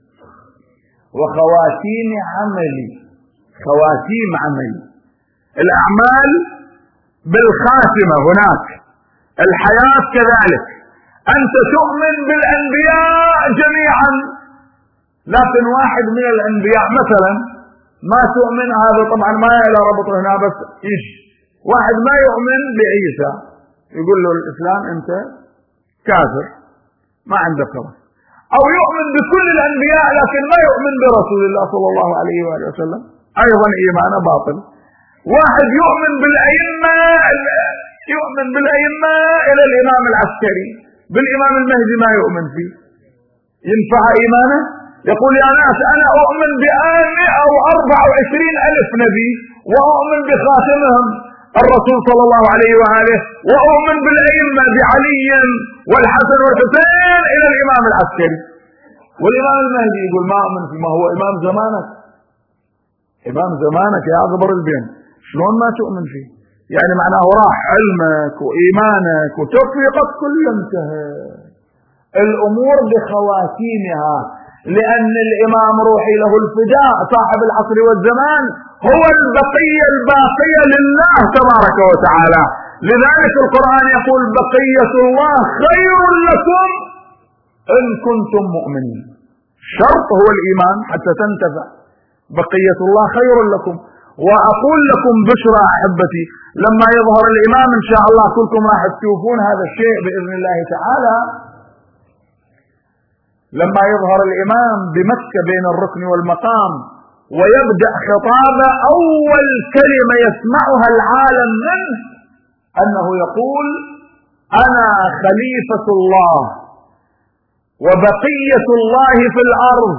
S1: وخواتيم عملي، خواتيم عملي، الأعمال بالخاتمة هناك، الحياة كذلك. أنت تؤمن بالأنبياء جميعا، لكن واحد من الأنبياء مثلا ما تؤمن، هذا طبعا ما إلى ربط هنا بس إيش، واحد ما يؤمن بعيسى يقول له الإسلام أنت كافر ما عندك خلاص، أو يؤمن بكل الأنبياء لكن ما يؤمن برسول الله صلى الله عليه وآله وسلم، أيضا إيمانه باطل. واحد يؤمن بالأئمة، يؤمن بالأئمة إلى الإمام العسكري، بالإمام المهدي ما يؤمن فيه، ينفع إيمانه؟ يقول يا ناس أنا أؤمن بآمئة أو أربع وعشرين ألف نبي، وأؤمن بخاتمهم الرسول صلى الله عليه وآله، وأؤمن بالأئمة بعلي والحسن والحسين إلى الإمام العسكري، والإمام المهدي يقول ما أؤمن فيه، ما هو إمام زمانك، إمام زمانك يا أغبر البين، شلون ما تؤمن فيه؟ يعني معناه راح علمك وإيمانك وتوفيقك كله انتهى. الأمور بخواتيمها، لأن الإمام روحي له الفداء صاحب العصر والزمان هو البقية الباقية لله تبارك وتعالى. لذلك القرآن يقول بقية الله خير لكم إن كنتم مؤمنين. شرط هو الإيمان حتى تنتفع. بقية الله خير لكم. وأقول لكم بشرى أحبتي، لما يظهر الإمام إن شاء الله كلكم راح تشوفون هذا الشيء بإذن الله تعالى. لما يظهر الإمام بمكة بين الركن والمقام ويبدأ خطابه، أول كلمة يسمعها العالم منه أنه يقول أنا خليفة الله وبقية الله في الأرض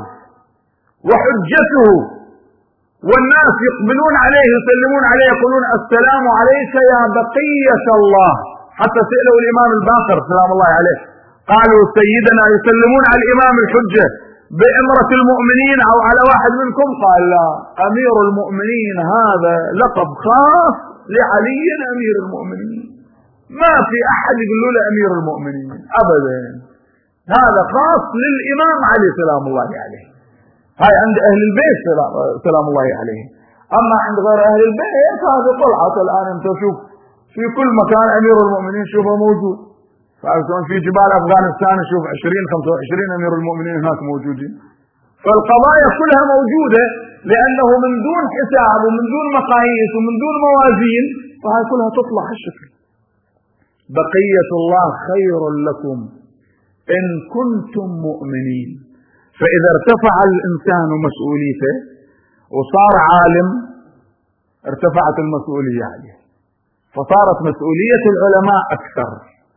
S1: وحجته، والناس يقبلون عليه يسلمون عليه يقولون السلام عليك يا بقية الله. حتى سئلوا الإمام الباقر سلام الله عليه قالوا سيدنا يسلمون على الإمام الحجة بإمرة المؤمنين أو على واحد منكم؟ قال لا، أمير المؤمنين هذا لقب خاص لعلي أمير المؤمنين، ما في أحد يقول له أمير المؤمنين أبدا، هذا خاص للإمام علي سلام الله عليه. هاي عند أهل البيت سلام الله عليه. أما عند غير أهل البيت هذا طلعت الآن أنت شوف في كل مكان أمير المؤمنين شوفه موجود. في جبال أفغانستان شوف عشرين خمسة وعشرين أمير المؤمنين هناك موجودين. فالقضايا كلها موجودة، لأنه من دون حساب ومن دون مقاييس ومن دون موازين فهي كلها تطلع الشكل. بقية الله خير لكم إن كنتم مؤمنين. فإذا ارتفع الإنسان مسؤوليته وصار عالم ارتفعت المسؤولية عليه، فصارت مسؤولية العلماء أكثر.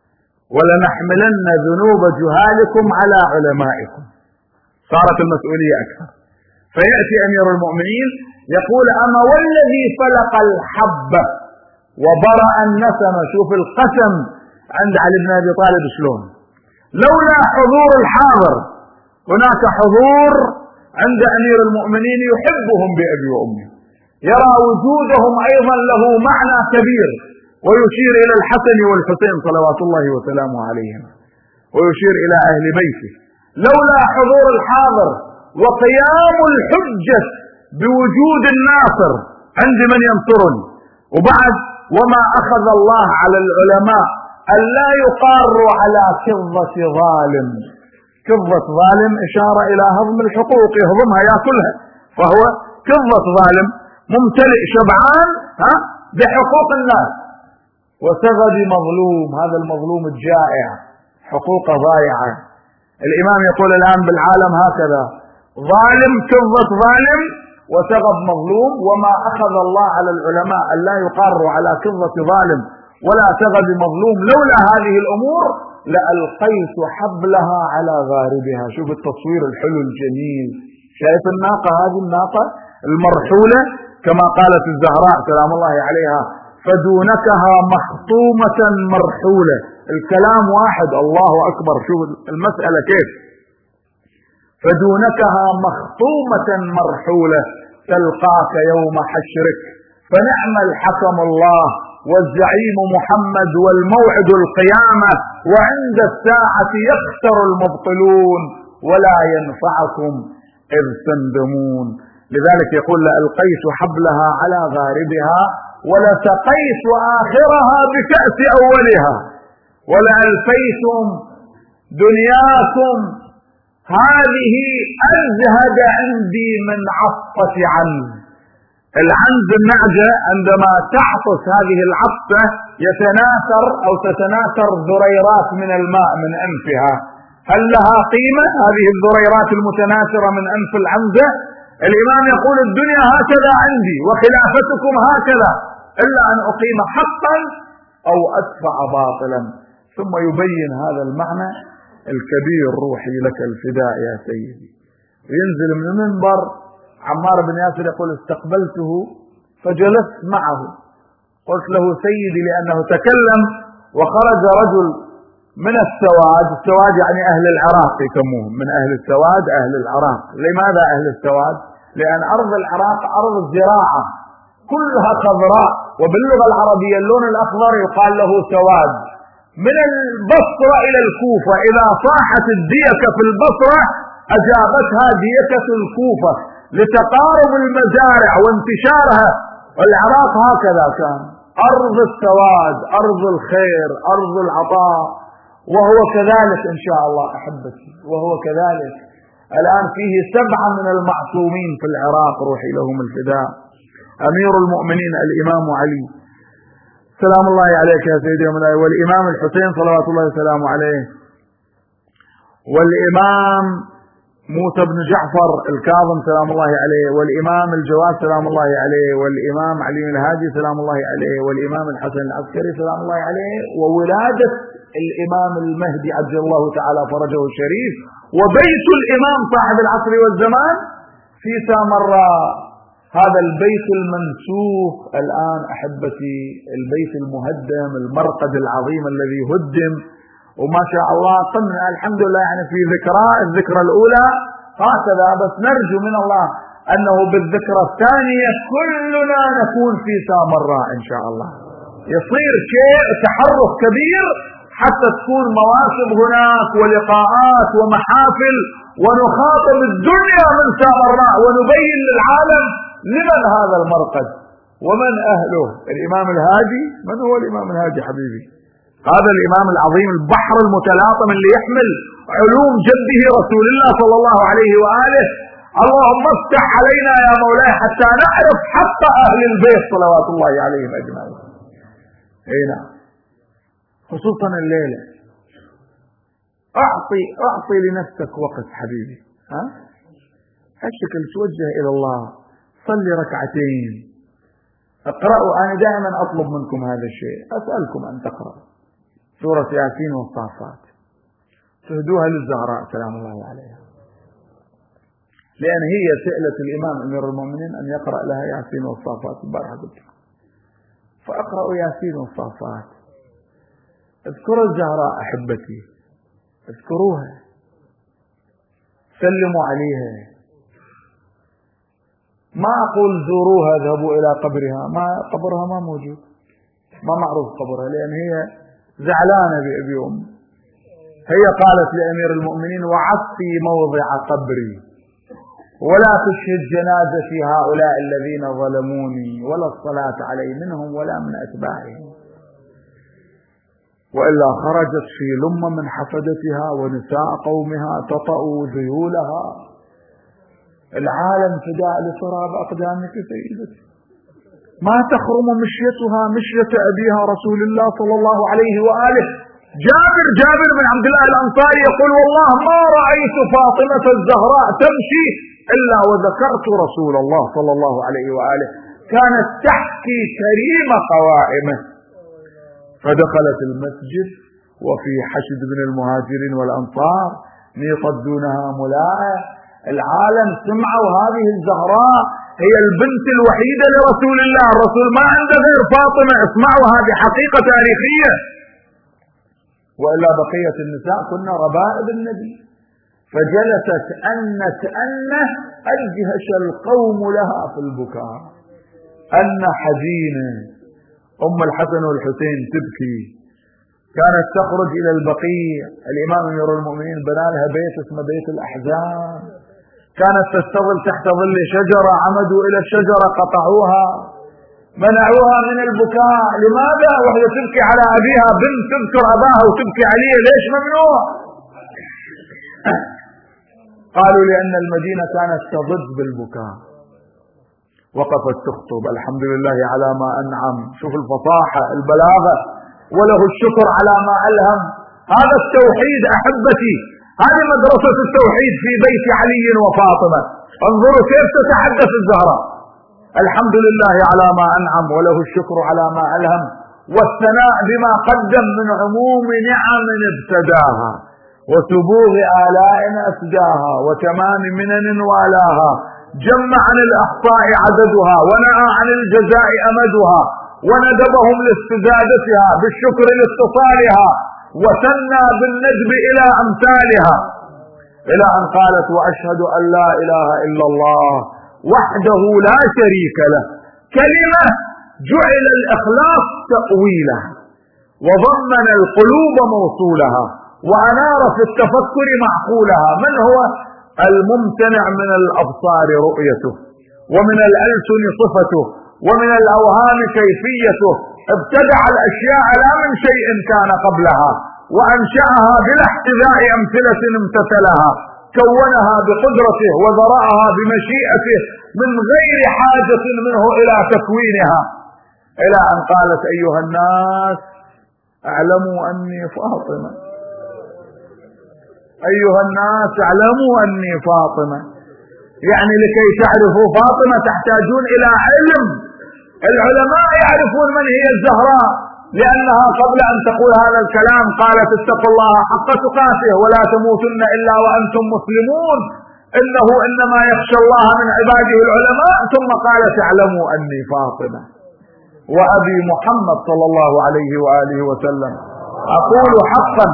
S1: ولنحملن ذنوب جهالكم على علمائكم، صارت المسؤولية أكثر. فيأتي أمير المؤمنين يقول أما والذي فلق الحب وبرأ النسم. شوف القسم عند علي بن أبي طالب شلون، لولا حضور الحاضر، هناك حضور عند أمير المؤمنين يحبهم بأبي وأمي، يرى وجودهم أيضا له معنى كبير، ويشير إلى الحسن والحسين صلوات الله وسلامه عليهما، ويشير إلى أهل بيته. لولا حضور الحاضر وقيام الحجة بوجود الناصر عند من ينصرني. وبعد وما أخذ الله على العلماء أن لا يقاروا على كظة ظالم. كظة ظالم إشارة إلى هضم الحقوق، يهضمها يأكلها، فهو كظة ظالم ممتلئ شبعان ها بحقوق الناس، وسغد مظلوم، هذا المظلوم الجائع حقوقه ضايعة. الإمام يقول الآن بالعالم هكذا: ظالم كظة ظالم وسغب مظلوم، وما أخذ الله على العلماء أن لا يقاروا على كظة ظالم ولا سغب مظلوم لولا هذه الأمور لألقيت حبلها على غاربها. شوف التصوير الحلو الجميل. شايف الناقة هذه، الناقة المرحولة كما قالت الزهراء سلام الله عليها: فدونكها مخطومة مرحولة. الكلام واحد، الله أكبر. شوف المسألة كيف: فدونكها مخطومة مرحولة تلقاك يوم حشرك، فنعم الحكم الله والزعيم محمد والموعد القيامة، وعند الساعة يخسر المبطلون ولا ينفعكم إذ تندمون. لذلك يقول: لألقيت حبلها على غاربها ولسقيت آخرها بكأس أولها ولألفيتم دنياكم هذه أزهد عندي من عطة عنز. العنز النعجة عندما تعطس هذه العطسة يتناثر أو تتناثر ذريرات من الماء من أنفها. هل لها قيمة هذه الذريرات المتناثرة من أنف العنزة؟ الإمام يقول: الدنيا هكذا عندي وخلافتكم هكذا، إلا أن أقيم حقا أو أدفع باطلا. ثم يبين هذا المعنى الكبير: روحي لك الفداء يا سيدي. وينزل من المنبر عمار بن ياسر يقول: استقبلته فجلست معه، قلت له: سيدي، لأنه تكلم وخرج رجل من السواد. السواد يعني أهل العراق يسموهم، من أهل السواد أهل العراق. لماذا أهل السواد؟ لأن أرض العراق أرض الزراعة كلها خضراء، وباللغة العربية اللون الأخضر يقال له سواد. من البصرة إلى الكوفة إذا صاحت الديكة في البصرة أجابتها ديكة الكوفة لتقارب المزارع وانتشارها. والعراق هكذا كان، أرض السواد، أرض الخير، أرض العطاء، وهو كذلك إن شاء الله أحبتي، وهو كذلك. الآن فيه سبعة من المعصومين في العراق، روحي لهم الفداء: أمير المؤمنين الإمام علي سلام الله عليك يا سيدي ومولاي، والإمام الحسين صلوات الله وسلامه عليه، والإمام موسى بن جعفر الكاظم سلام الله عليه، والإمام الجواد سلام الله عليه، والإمام علي الهادي سلام الله عليه، والإمام الحسن العسكري سلام الله عليه، وولادة الإمام المهدي عجل الله تعالى فرجه الشريف، وبيت الإمام صاحب العصر والزمان في سامراء. هذا البيت المنسوخ الآن أحبتي، البيت المهدم، المرقد العظيم الذي هدم، وما شاء الله قمنا الحمد لله يعني في ذكرى الذكرى الأولى هكذا. بس نرجو من الله أنه بالذكرى الثانية كلنا نكون في سامراء إن شاء الله، يصير شيء تحرك كبير حتى تكون مواسم هناك ولقاءات ومحافل، ونخاطب الدنيا من سامراء ونبين للعالم لمن هذا المرقد ومن أهله. الإمام الهادي، من هو الإمام الهادي حبيبي؟ هذا الإمام العظيم البحر المتلاطم اللي يحمل علوم جده رسول الله صلى الله عليه وآله. اللهم افتح علينا يا مولاي حتى نعرف حق أهل البيت صلوات الله عليهم أجمعين. هنا خصوصا الليلة أعطي أعطي لنفسك وقت حبيبي، ها هالشكل توجه إلى الله، صلي ركعتين، اقرأوا. أنا دائما أطلب منكم هذا الشيء، أسألكم أن تقرأوا سورة ياسين والصافات، تهدوها للزهراء سلام الله عليها، لأن هي سئلة الإمام أمير المؤمنين أن يقرأ لها ياسين والصافات البارحة قلت، فأقرأوا ياسين والصافات. اذكروا الزهراء أحبتي، اذكروها، سلموا عليها. ما أقول زوروها اذهبوا إلى قبرها، ما قبرها ما موجود، ما معروف قبرها، لأن هي زعلانة بأبي وأم. هي قالت لأمير المؤمنين: وعطي موضع قبري ولا تشهد جنازتي هؤلاء الذين ظلموني ولا الصلاة علي منهم ولا من أتباعهم، وإلا خرجت في لمة من حفدتها ونساء قومها تطأوا ذيولها. العالم فداء لتراب أقدامك سيدتي، ما تخرم مشيتها مشية أبيها رسول الله صلى الله عليه وآله جابر جابر بن عبد الله الأنصاري يقول والله ما رأيت فاطمة الزهراء تمشي إلا وذكرت رسول الله صلى الله عليه وآله، كانت تحكي كريم قوائمه. فدخلت المسجد وفي حشد من المهاجرين والأنصار نيطت دونها ملاءة، العالم سمعوا هذه الزهراء هي البنت الوحيدة لرسول الله، الرسول ما عنده غير فاطمة، اسمعوا هذه حقيقة تاريخية. وإلا بقية النساء كنا ربائب النبي. فجلست أنت أنه أجهش القوم لها في البكاء، أن حزينة. أم الحسن والحسين تبكي، كانت تخرج إلى البقيع، الإمام أمير المؤمنين بنى لها بيت اسمه بيت الأحزان، كانت تستظل تحت ظل شجرة، عمدوا إلى الشجرة قطعوها، منعوها من البكاء. لماذا؟ وهي تبكي على أبيها، بنت تذكر أباها وتبكي عليه، ليش ممنوع؟ قالوا لأن المدينة كانت تضج بالبكاء. وقفت تخطب، الحمد لله على ما أنعم، شوف الفصاحة البلاغة، وله الشكر على ما ألهم. هذا التوحيد أحبتي، هذه مدرسة التوحيد في بيت علي وفاطمة. انظروا كيف تتحدث الزهراء، الحمد لله على ما أنعم وله الشكر على ما ألهم، والثناء بما قدم من عموم نعم ابتداها، وسبوغ آلاء أسداها، وتمام منن والاها، جمع عن الأخطاء عددها، ونأى عن الجزاء أمدها، وندبهم لاستزادتها، بالشكر لاتصالها، وثنى بالندب إلى أمثالها، إلى أن قالت وأشهد أن لا إله إلا الله وحده لا شريك له، كلمة جعل الإخلاص تأويلها، وضمن القلوب موصولها، وأنار في التفكر معقولها. من هو؟ الممتنع من الأبصار رؤيته، ومن الألسن صفته، ومن الأوهام كيفيته. ابتدع الأشياء لا من شيء كان قبلها، وأنشأها بلا احتذاء أمثلة امتثلها، كونها بقدرته وذرأها بمشيئته من غير حاجة منه إلى تكوينها، إلى أن قالت أيها الناس اعلموا أني فاطمة، أيها الناس اعلموا أني فاطمة. يعني لكي تعرفوا فاطمة تحتاجون إلى علم. العلماء يعرفون من هي الزهراء، لأنها قبل أن تقول هذا الكلام قالت اتقوا الله حق تقاته ولا تموتن إلا وأنتم مسلمون، إنه إنما يخشى الله من عباده العلماء. ثم قالت اعلموا أني فاطمة وأبي محمد صلى الله عليه وآله وسلم. أقول حقا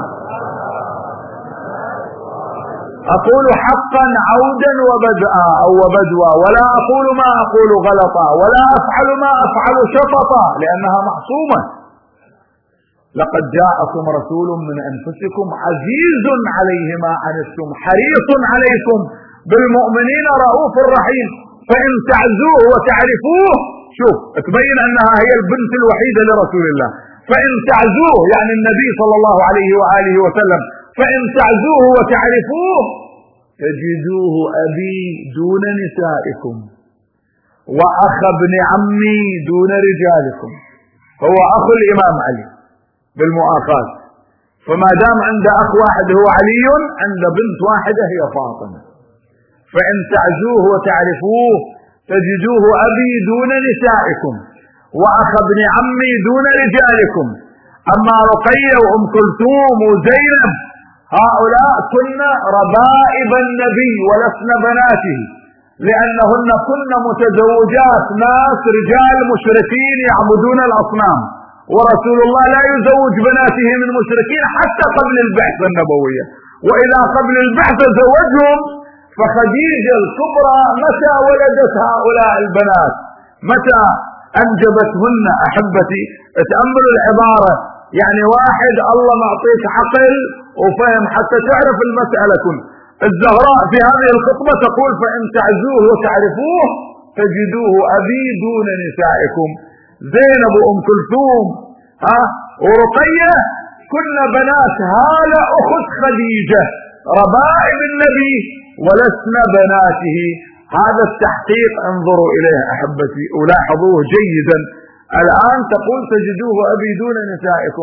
S1: أقول حقا عودا وبدءا أو وبدوا، ولا أقول ما أقول غلطا، ولا أفعل ما أفعل شططا، لأنها معصومة. لقد جاءكم رسول من أنفسكم عزيز عليه ما عنتم حريص عليكم بالمؤمنين رؤوف رحيم. فإن تعزوه وتعرفوه، شوف تبين أنها هي البنت الوحيدة لرسول الله، فإن تعزوه يعني النبي صلى الله عليه وآله وسلم، فإن تعزوه وتعرفوه تجدوه أبي دون نسائكم، وأخ ابن عمي دون رجالكم. هو أخو الإمام علي بالمؤاخاة، فما دام عند أخ واحد هو علي، عند بنت واحدة هي فاطمة. فإن تعزوه وتعرفوه تجدوه أبي دون نسائكم، وأخ ابن عمي دون رجالكم. أما رقية وأم كلثوم وزينب هؤلاء كن ربائب النبي ولسن بناته، لأنهن كن متزوجات ناس رجال مشركين يعبدون الأصنام، ورسول الله لا يزوج بناته من مشركين حتى قبل البعثة النبوية. وإذا قبل البعثة زوجهم، فخديجة الكبرى متى ولدت هؤلاء البنات؟ متى أنجبتهن؟ أحبتي تأملوا العبارة، يعني واحد الله معطيك عقل وفهم حتى تعرف المسألة كل. الزهراء في هذه الخطبة تقول فإن تعزوه وتعرفوه تجدوه أبي دون نسائكم. زينب وأم كلثوم ها ورقية كن بنات هالة أخت خديجة ربائب النبي ولسن بناته. هذا التحقيق انظروا إليه أحبتي ولاحظوه جيدا. الآن تقول تجدوه أبي دون نسائكم،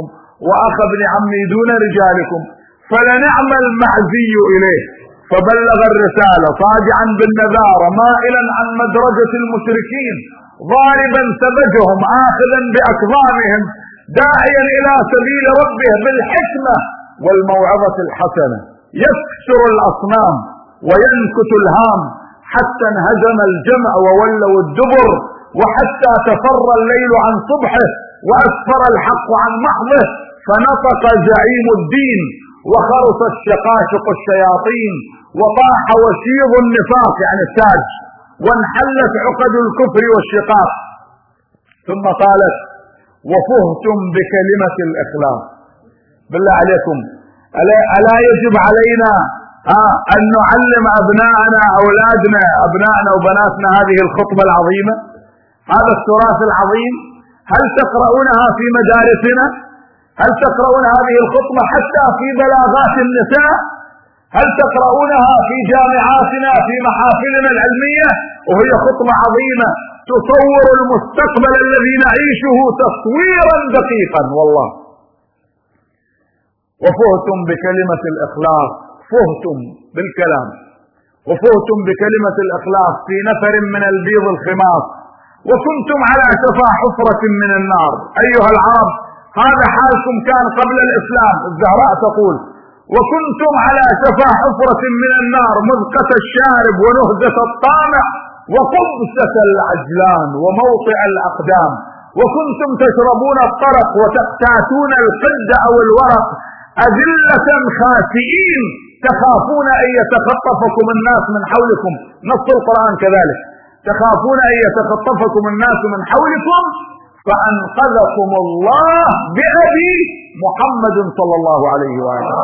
S1: وأخ ابن عمي دون رجالكم، فلنعم المعزي إليه. فبلغ الرسالة صاجعا بالنذارة مائلا عن مدرجة المشركين ضاربا سبجهم آخذا بأكظامهم داعيا إلى سبيل ربه بالحكمة والموعظة الحسنة، يكسر الأصنام وينكت الهام حتى انهزم الجمع وولوا الدبر، وحتى تفر الليل عن صبحه وأسفر الحق عن محضه، فنطق زعيم الدين وخرصت شقاشق الشياطين وطاح وشيض النفاق يعني التاج، وانحلت عقد الكفر والشقاق. ثم قالت: وفهتم بكلمة الإخلاص. بالله عليكم، ألا يجب علينا أن نعلم أبناءنا أولادنا أبناءنا وبناتنا هذه الخطبة العظيمة، هذا التراث العظيم؟ هل تقرؤونها في مدارسنا؟ هل تقرؤون هذه الخطبة حتى في بلاغات النساء؟ هل تقرؤونها في جامعاتنا في محافلنا العلمية؟ وهي خطبة عظيمة تصور المستقبل الذي نعيشه تصويرا دقيقا. والله وفهتم بكلمة الإخلاص، فهتم بالكلام وفهتم بكلمة الإخلاص في نفر من البيض الخماس، وكنتم على شفا حفرة من النار. أيها العرب، هذا حالكم كان قبل الإسلام. الزهراء تقول: وكنتم على شفا حفرة من النار مذقة الشارب ونهزة الطامع وقبسة العجلان وموطئ الأقدام، وكنتم تشربون الطرق وتقتاتون القد أو الورق أذلة خاسئين تخافون أن يتخطفكم الناس من حولكم. نص القرآن كذلك: تخافون أن يتخطفكم الناس من حولكم فأنقذكم الله بأبي محمد صلى الله عليه وآله.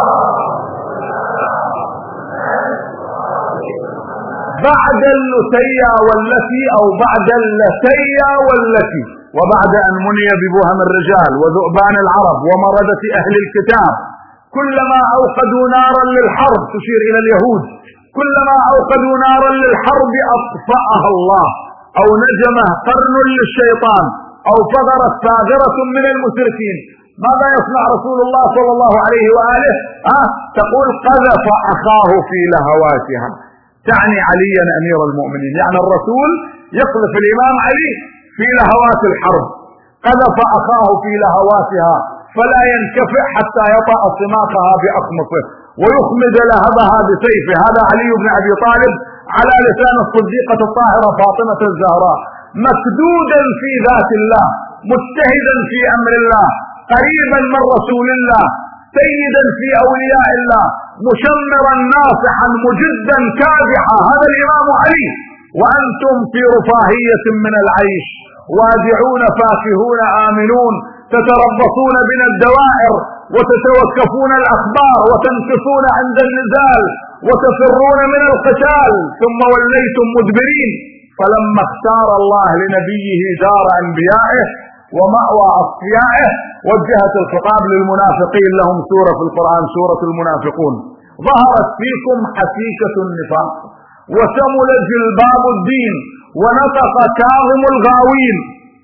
S1: بعد اللتيا والتي أو بعد اللتيا والتي، وبعد أن مني ببهم الرجال وذؤبان العرب ومردة أهل الكتاب، كلما أوقدوا نارا للحرب، تشير إلى اليهود، كلما أوقدوا نارا للحرب أطفأها الله، أو نجمه قرن للشيطان، أو فغرت ثاغرة من المشركين. ماذا يصنع رسول الله صلى الله عليه وآله؟ آه تقول: قذف أخاه في لهواتها، تعني عليا أمير المؤمنين، يعني الرسول يقذف الإمام علي في لهوات الحرب. قذف أخاه في لهواتها فلا ينكفئ حتى يطأ صماخها بأخمصه ويخمد لهبها بسيفه. هذا علي بن أبي طالب على لسان الصديقة الطاهرة فاطمة الزهراء، مكدودا في ذات الله، مجتهدا في أمر الله، قريبا من رسول الله، سيدا في أولياء الله، مشمرا ناصحا مجدا كادحا. هذا الإمام علي، وأنتم في رفاهية من العيش، وادعون فاكهون آمنون، تتربصون بنا الدوائر وتتوكفون الأخبار وتنكصون عند النزال وتفرون من القتال، ثم وليتم مدبرين. فلما اختار الله لنبيه دار أنبيائه ومأوى أصفيائه وجهت الخطاب للمنافقين، لهم سورة في القرآن سورة المنافقون: ظهرت فيكم حسيكة النفاق وسمل جلباب الدين ونطق كاظم الغاوين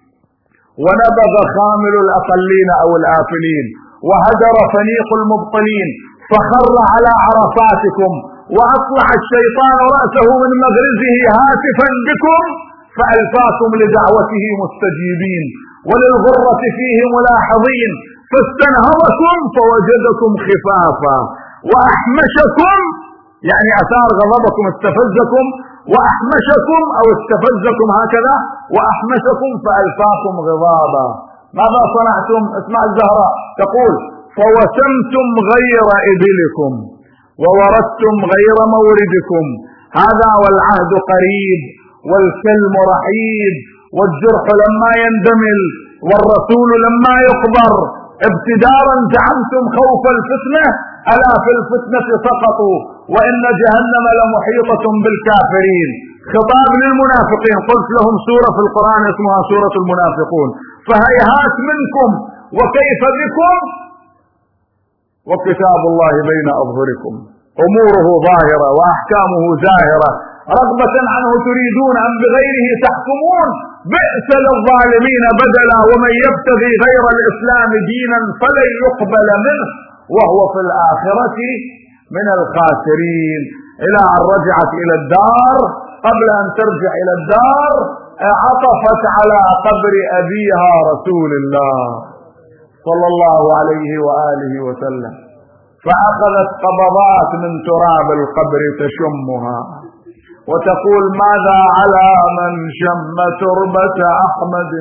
S1: ونبذ خامل الأقلين أو الآفلين وهدر فنيق المبطلين، فخر على عرفاتكم وأطلع الشيطان رأسه من مغرزه هاتفا بكم فألفاكم لدعوته مستجيبين وللغرة فيه ملاحظين، فاستنهضكم فوجدكم خفافا وأحمشكم، يعني أثار غضبكم استفزكم، وأحمشكم أو استفزكم هكذا، وأحمشكم فألفاكم غضابا. ماذا صنعتم؟ اسمع الزهراء تقول: فوسمتم غير إبلكم ووردتم غير موردكم، هذا والعهد قريب والكلم رحيب والجرح لما يندمل والرسول لما يقبر، ابتدارا زعمتم خوف الفتنة، ألا في الفتنة سقطوا وإن جهنم لمحيطة بالكافرين. خطاب للمنافقين، قلت لهم سورة في القرآن اسمها سورة المنافقون. فهيهات منكم وكيف بكم وكتاب الله بين أظهركم، أموره ظاهرة وأحكامه زاهرة، رغبة عنه تريدون أم بغيره تحكمون، بئس للظالمين بدلا ومن يبتغي غير الإسلام دينا فلن يقبل منه وهو في الآخرة من الخاسرين. إلى أن رجعت إلى الدار، قبل أن ترجع إلى الدار عطفت على قبر أبيها رسول الله صلى الله عليه وآله وسلم، فأخذت قبضات من تراب القبر تشمها وتقول: ماذا على من شم تربة أحمد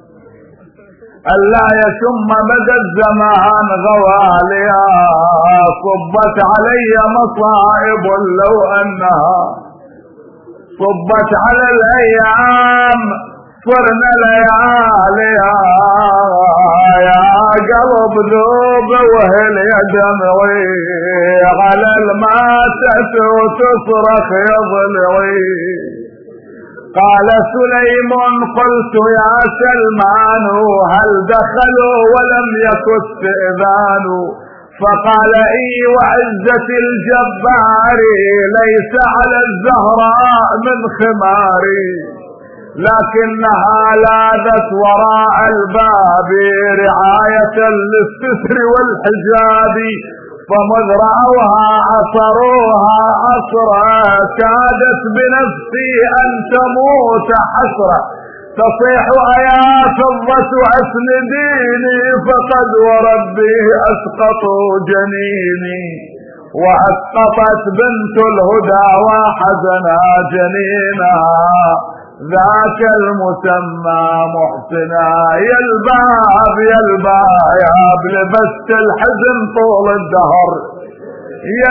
S1: ألا يشم مدى الزمان غواليا، صبت علي مصائب لو أنها صبت على الأيام صرنا لياليها، يا قلب ذوب وهل يا دمعي على الماتت وتصرخ يا ضلعي. قال سليم: قلت يا سلمان هل دخلوا ولم يكن استئذان؟ فقال: اي وعزة الجبار ليس على الزهراء من خماري، لكنها لاذت وراء الباب رعاية للستر والحجاب، فمذ رأوها عصروها عصرا كادت بنفسي أن تموت حسرة، تصيح أيا فضة أسنديني فقد وربي أسقطوا جنيني، وأسقطت بنت الهدى وحزنا جنينها ذاك المسمى محسنا. يا الباب يا الباب لبست الحزن طول الدهر، يا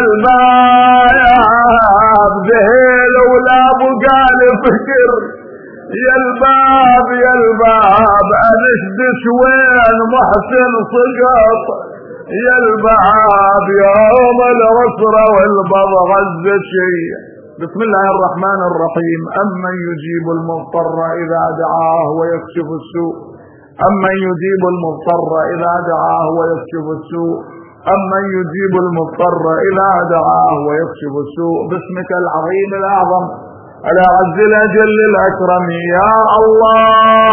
S1: الباب ذهل ولا بقال فكر، يا الباب يا الباب انشدش وين محسن سقط، يا الباب يوم العسرة والبضع الزشي. بسم الله الرحمن الرحيم. أمن يجيب المضطر إذا دعاه ويكشف السوء، أمن يجيب المضطر إذا دعاه ويكشف السوء، أمن يجيب المضطر إذا دعاه ويكشف السوء. باسمك العظيم الأعظم الأعز الأجل الأكرم يا الله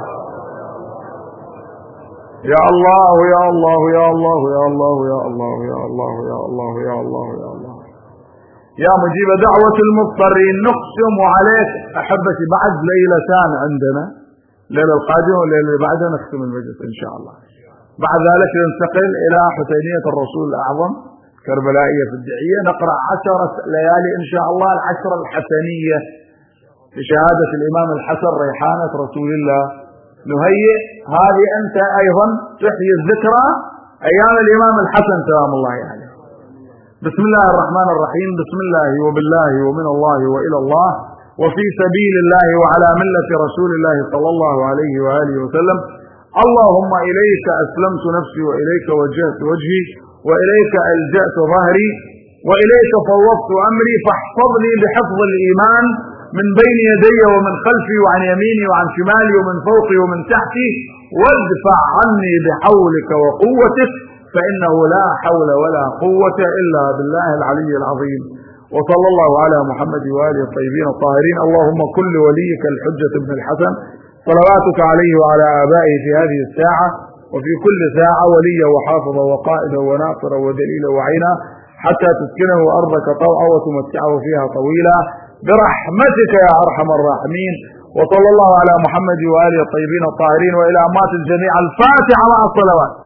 S1: يا الله يا الله يا الله يا الله يا الله يا الله يا الله يا الله يا الله يا مجيب دعوة المضطرين. نقسم عليك أحبتي بعد ليلتان عندنا، الليلة القادمة والليلة اللي بعدها نختم المجلس إن شاء الله. بعد ذلك ننتقل إلى حسينية الرسول الأعظم كربلائية في الدعية، نقرأ عشرة ليالي إن شاء الله العشرة الحسنية بشهادة الإمام الحسن ريحانة رسول الله. نهيئ هذه أنت أيضا تحيي الذكرى أيام الإمام الحسن سلام الله عليه. بسم الله الرحمن الرحيم. بسم الله وبالله ومن الله وإلى الله وفي سبيل الله وعلى ملة رسول الله صلى الله عليه وآله وسلم. اللهم إليك أسلمت نفسي وإليك وجهت وجهي وإليك ألجأت ظهري وإليك فوضت أمري، فاحفظني بحفظ الإيمان من بين يدي ومن خلفي وعن يميني وعن شمالي ومن فوقي ومن تحتي، وادفع عني بحولك وقوتك فإنه لا حول ولا قوة إلا بالله العلي العظيم. وصلى الله على محمد وآله الطيبين الطاهرين. اللهم كل وليك الحجة ابن الحسن صلواتك عليه وعلى آبائه في هذه الساعة وفي كل ساعة وليا وحافظا وقائدا وناصرا ودليلا وعينا، حتى تسكنه أرضك طوعا وتمتعه فيها طويلا برحمتك يا أرحم الراحمين. وصلى الله على محمد وآله الطيبين الطاهرين وإلى أموات الجميع. الفاتحة مع الصلوات.